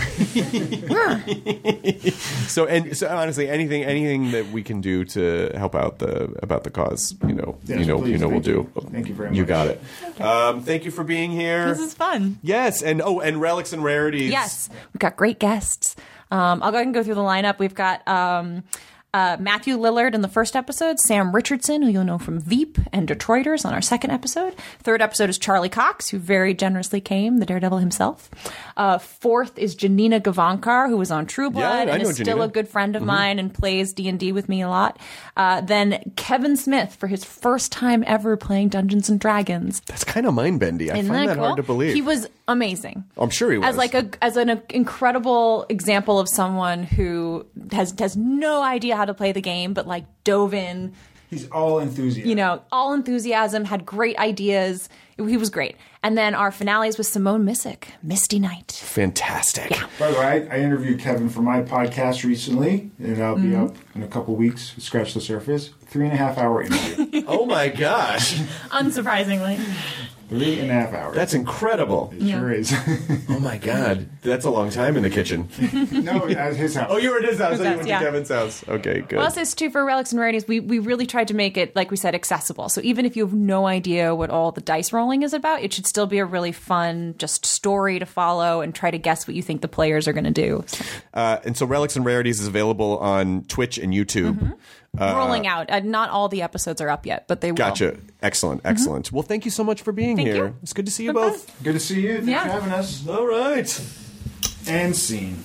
S5: so, and so, honestly, anything, anything that we can do to help out the about the cause, you know,
S8: Yes,
S5: you know,
S8: please,
S5: you know, we'll
S8: thank
S5: do.
S8: you. Thank you very
S5: You
S8: much.
S5: got it. Um, thank you for being here.
S7: This is fun.
S5: Yes, and oh, and relics and rarities.
S7: Yes, we've got great guests. Um, I'll go ahead and go through the lineup. We've got um, uh, Matthew Lillard in the first episode, Sam Richardson, who you'll know from Veep and Detroiters on our second episode. Third episode is Charlie Cox, who very generously came, the Daredevil himself. Uh, fourth is Janina Gavankar, who was on True Blood
S5: Yeah, I
S7: and
S5: know
S7: is still
S5: Janina.
S7: a good friend of
S5: Mm-hmm.
S7: mine and plays D and D with me a lot. Uh, then Kevin Smith for his first time ever playing Dungeons and Dragons.
S5: That's kind of mind bendy. I
S7: Isn't
S5: find
S7: that
S5: that
S7: cool?
S5: hard to believe.
S7: He was amazing.
S5: I'm sure he was.
S7: As like a as an incredible example of someone who has has no idea how to play the game, but like dove in,
S8: He's all enthusiasm.
S7: you know, all enthusiasm, had great ideas. He was great. And then our finales was Simone Missick, Misty Night.
S5: fantastic.
S8: By the way, I, I interviewed Kevin for my podcast recently, and I'll be up in a couple weeks. Scratch the surface. Three and a half hour interview.
S5: Oh my gosh,
S7: Unsurprisingly.
S8: Three and a half hours.
S5: that's incredible.
S8: It sure is.
S5: Oh my god, that's a long time in the kitchen.
S8: No, at his house.
S5: Oh, you were at his house.
S7: His
S5: Oh, you
S7: house,
S5: went
S7: yeah.
S5: to Kevin's house. Okay, good.
S7: Well, also it's too for Relics and Rarities. We we really tried to make it, like we said, accessible. So even if you have no idea what all the dice rolling is about, it should still be a really fun, just story to follow and try to guess what you think the players are going to do. So,
S5: Uh, and so Relics and Rarities is available on Twitch and YouTube.
S7: rolling out. Uh, not all the episodes are up yet, but they will.
S5: Gotcha. Excellent. Excellent. Well, thank you so much for being
S7: Thank
S5: here.
S7: you.
S5: It's good to see you
S7: Been
S5: both.
S8: Good to see you. Thanks
S7: Yeah.
S8: for having us.
S5: All right.
S8: And scene.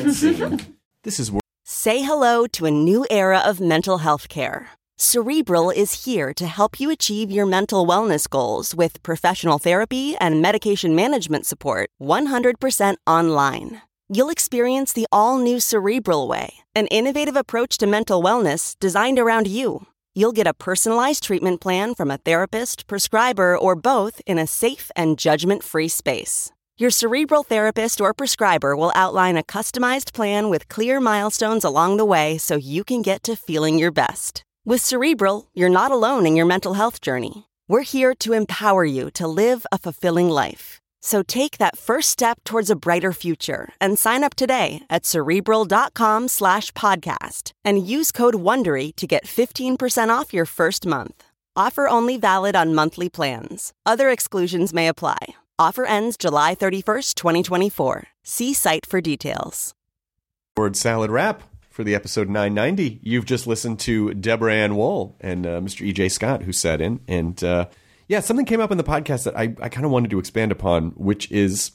S5: This is
S9: Say hello to a new era of mental health care. Cerebral is here to help you achieve your mental wellness goals with professional therapy and medication management support one hundred percent online. You'll experience the all-new Cerebral Way, an innovative approach to mental wellness designed around you. You'll get a personalized treatment plan from a therapist, prescriber, or both in a safe and judgment-free space. Your Cerebral therapist or prescriber will outline a customized plan with clear milestones along the way so you can get to feeling your best. With Cerebral, you're not alone in your mental health journey. We're here to empower you to live a fulfilling life. So take that first step towards a brighter future and sign up today at Cerebral.com slash podcast and use code WONDERY to get fifteen percent off your first month. Offer only valid on monthly plans. Other exclusions may apply. Offer ends July thirty-first, twenty twenty-four. See site for details.
S5: Word Salad Wrap for the episode nine ninety. You've just listened to Deborah Ann Wool and uh, Mister E J Scott, who sat in. And uh, yeah, something came up in the podcast that I, I kind of wanted to expand upon, which is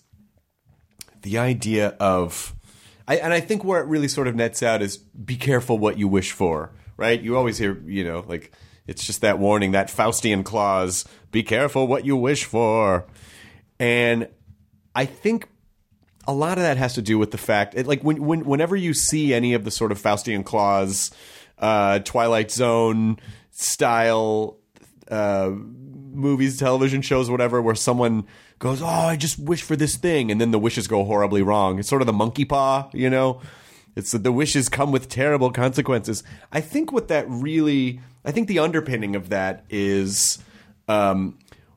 S5: the idea of, I, and I think where it really sort of nets out is be careful what you wish for, right? You always hear, you know, like it's just that warning, that Faustian clause, be careful what you wish for. And I think a lot of that has to do with the fact, it, like when, when whenever you see any of the sort of Faustian clause, uh, Twilight Zone style uh, movies, television shows, whatever, where someone goes, "Oh, I just wish for this thing," and then the wishes go horribly wrong. It's sort of the monkey paw, you know. It's that the wishes come with terrible consequences. I think what that really, I think the underpinning of that is. Um,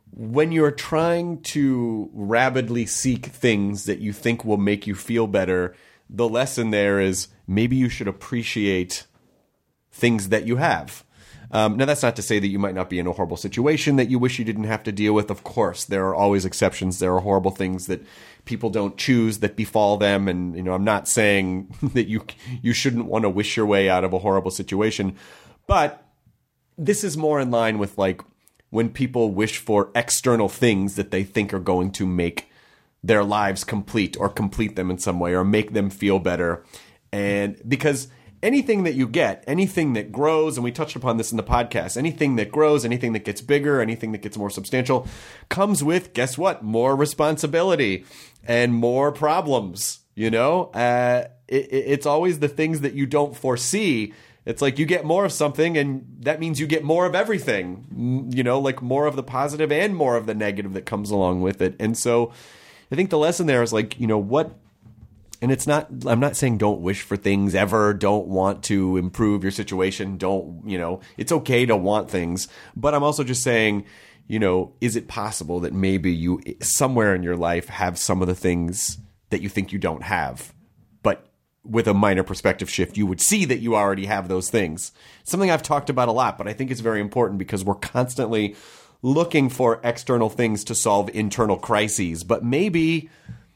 S5: when you're trying to rabidly seek things that you think will make you feel better, the lesson there is maybe you should appreciate things that you have. Um, now, that's not to say that you might not be in a horrible situation that you wish you didn't have to deal with. Of course, there are always exceptions. There are horrible things that people don't choose that befall them. And, you know, I'm not saying that you you shouldn't want to wish your way out of a horrible situation. But this is more in line with, like, when people wish for external things that they think are going to make their lives complete or complete them in some way or make them feel better. And because anything that you get, anything that grows, and we touched upon this in the podcast, anything that grows, anything that gets bigger, anything that gets more substantial, comes with, guess what, more responsibility and more problems, you know? Uh, it, it's always the things that you don't foresee. It's like you get more of something, and that means you get more of everything, you know, like more of the positive and more of the negative that comes along with it. And so I think the lesson there is, like, you know, what... And it's not, I'm not saying don't wish for things ever, don't want to improve your situation, don't, you know, it's okay to want things. But I'm also just saying, you know, is it possible that maybe you, somewhere in your life, have some of the things that you think you don't have? But with a minor perspective shift, you would see that you already have those things. Something I've talked about a lot, but I think it's very important because we're constantly looking for external things to solve internal crises. But maybe,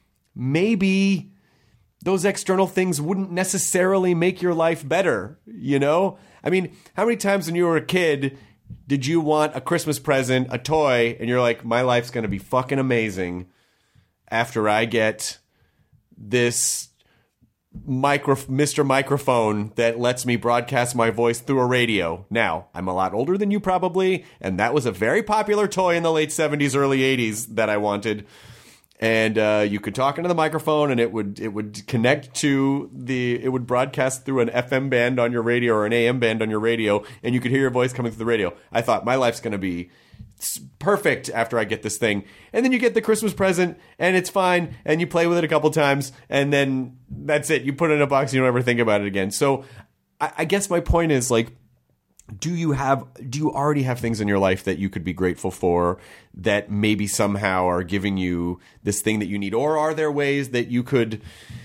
S5: maybe... those external things wouldn't necessarily make your life better, you know? I mean, how many times when you were a kid did you want a Christmas present, a toy, and you're like, my life's going to be fucking amazing after I get this micro Mister Microphone that lets me broadcast my voice through a radio. Now, I'm a lot older than you probably, and that was a very popular toy in the late seventies, early eighties that I wanted. And uh, you could talk into the microphone, and it would it would connect to the it would broadcast through an F M band on your radio or an A M band on your radio, and you could hear your voice coming through the radio. I thought my life's going to be perfect after I get this thing, and then you get the Christmas present, and it's fine, and you play with it a couple times, and then that's it. You put it in a box, and you don't ever think about it again. So I, I guess my point is, like, do you have, do you already have things in your life that you could be grateful for that maybe somehow are giving you this thing that you need? Or are there ways that you could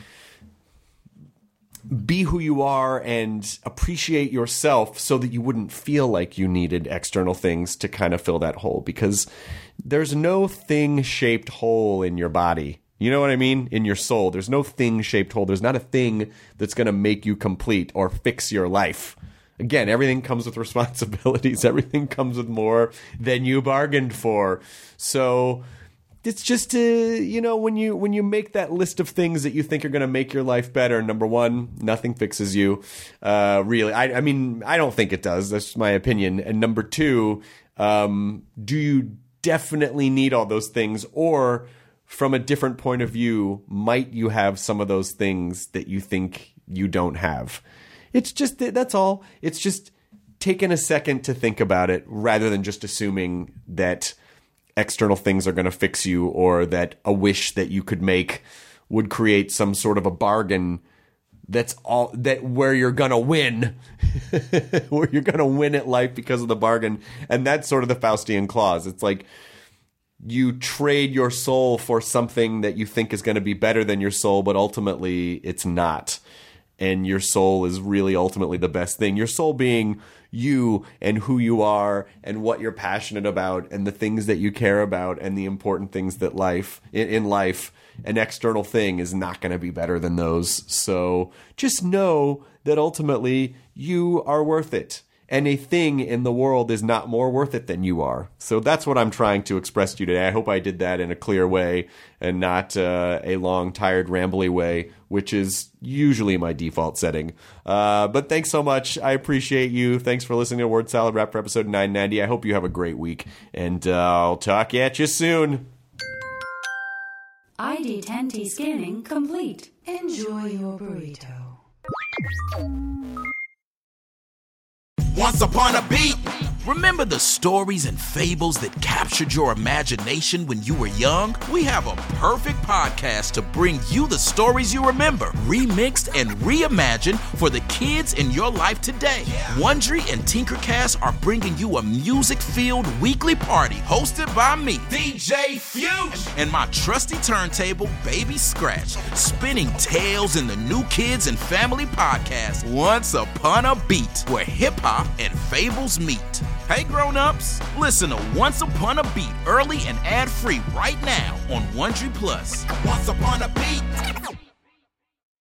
S5: be who you are and appreciate yourself so that you wouldn't feel like you needed external things to kind of fill that hole? Because there's no thing-shaped hole in your body. You know what I mean? In your soul. There's no thing-shaped hole. There's not a thing that's going to make you complete or fix your life. Again, everything comes with responsibilities. Everything comes with more than you bargained for. So it's just, uh, you know, when you when you make that list of things that you think are going to make your life better, number one, nothing fixes you. Uh, really, I, I mean, I don't think it does. That's my opinion. And number two, um, do you definitely need all those things? Or from a different point of view, might you have some of those things that you think you don't have? It's just, that's all. It's just taking a second to think about it rather than just assuming that external things are going to fix you or that a wish that you could make would create some sort of a bargain that's all, that where you're going to win, where you're going to win at life because of the bargain. And that's sort of the Faustian clause. It's like you trade your soul for something that you think is going to be better than your soul, but ultimately it's not. And your soul is really ultimately the best thing. Your soul being you and who you are and what you're passionate about and the things that you care about and the important things that life in, in life, an external thing is not going to be better than those. So just know that ultimately you are worth it. And a thing in the world is not more worth it than you are. So that's what I'm trying to express to you today. I hope I did that in a clear way and not uh, a long, tired, rambly way, which is usually my default setting. Uh, but thanks so much. I appreciate you. Thanks for listening to Word Salad Wrap for episode nine ninety. I hope you have a great week, and uh, I'll talk at you soon.
S6: I D ten T scanning complete. Enjoy your burrito.
S10: Once upon a beat, Remember the stories and fables that captured your imagination when you were young? We have a perfect podcast to bring you the stories you remember, remixed and reimagined for the kids in your life today. Wondery and Tinkercast are bringing you a music-filled weekly party hosted by me, D J Fusion, and my trusty turntable, Baby Scratch, spinning tales in the New Kids and Family podcast, Once Upon a Beat, where hip-hop and fables meet. Hey grown-ups, listen to Once Upon a Beat early and ad-free right now on Wondery Plus. Once Upon a Beat.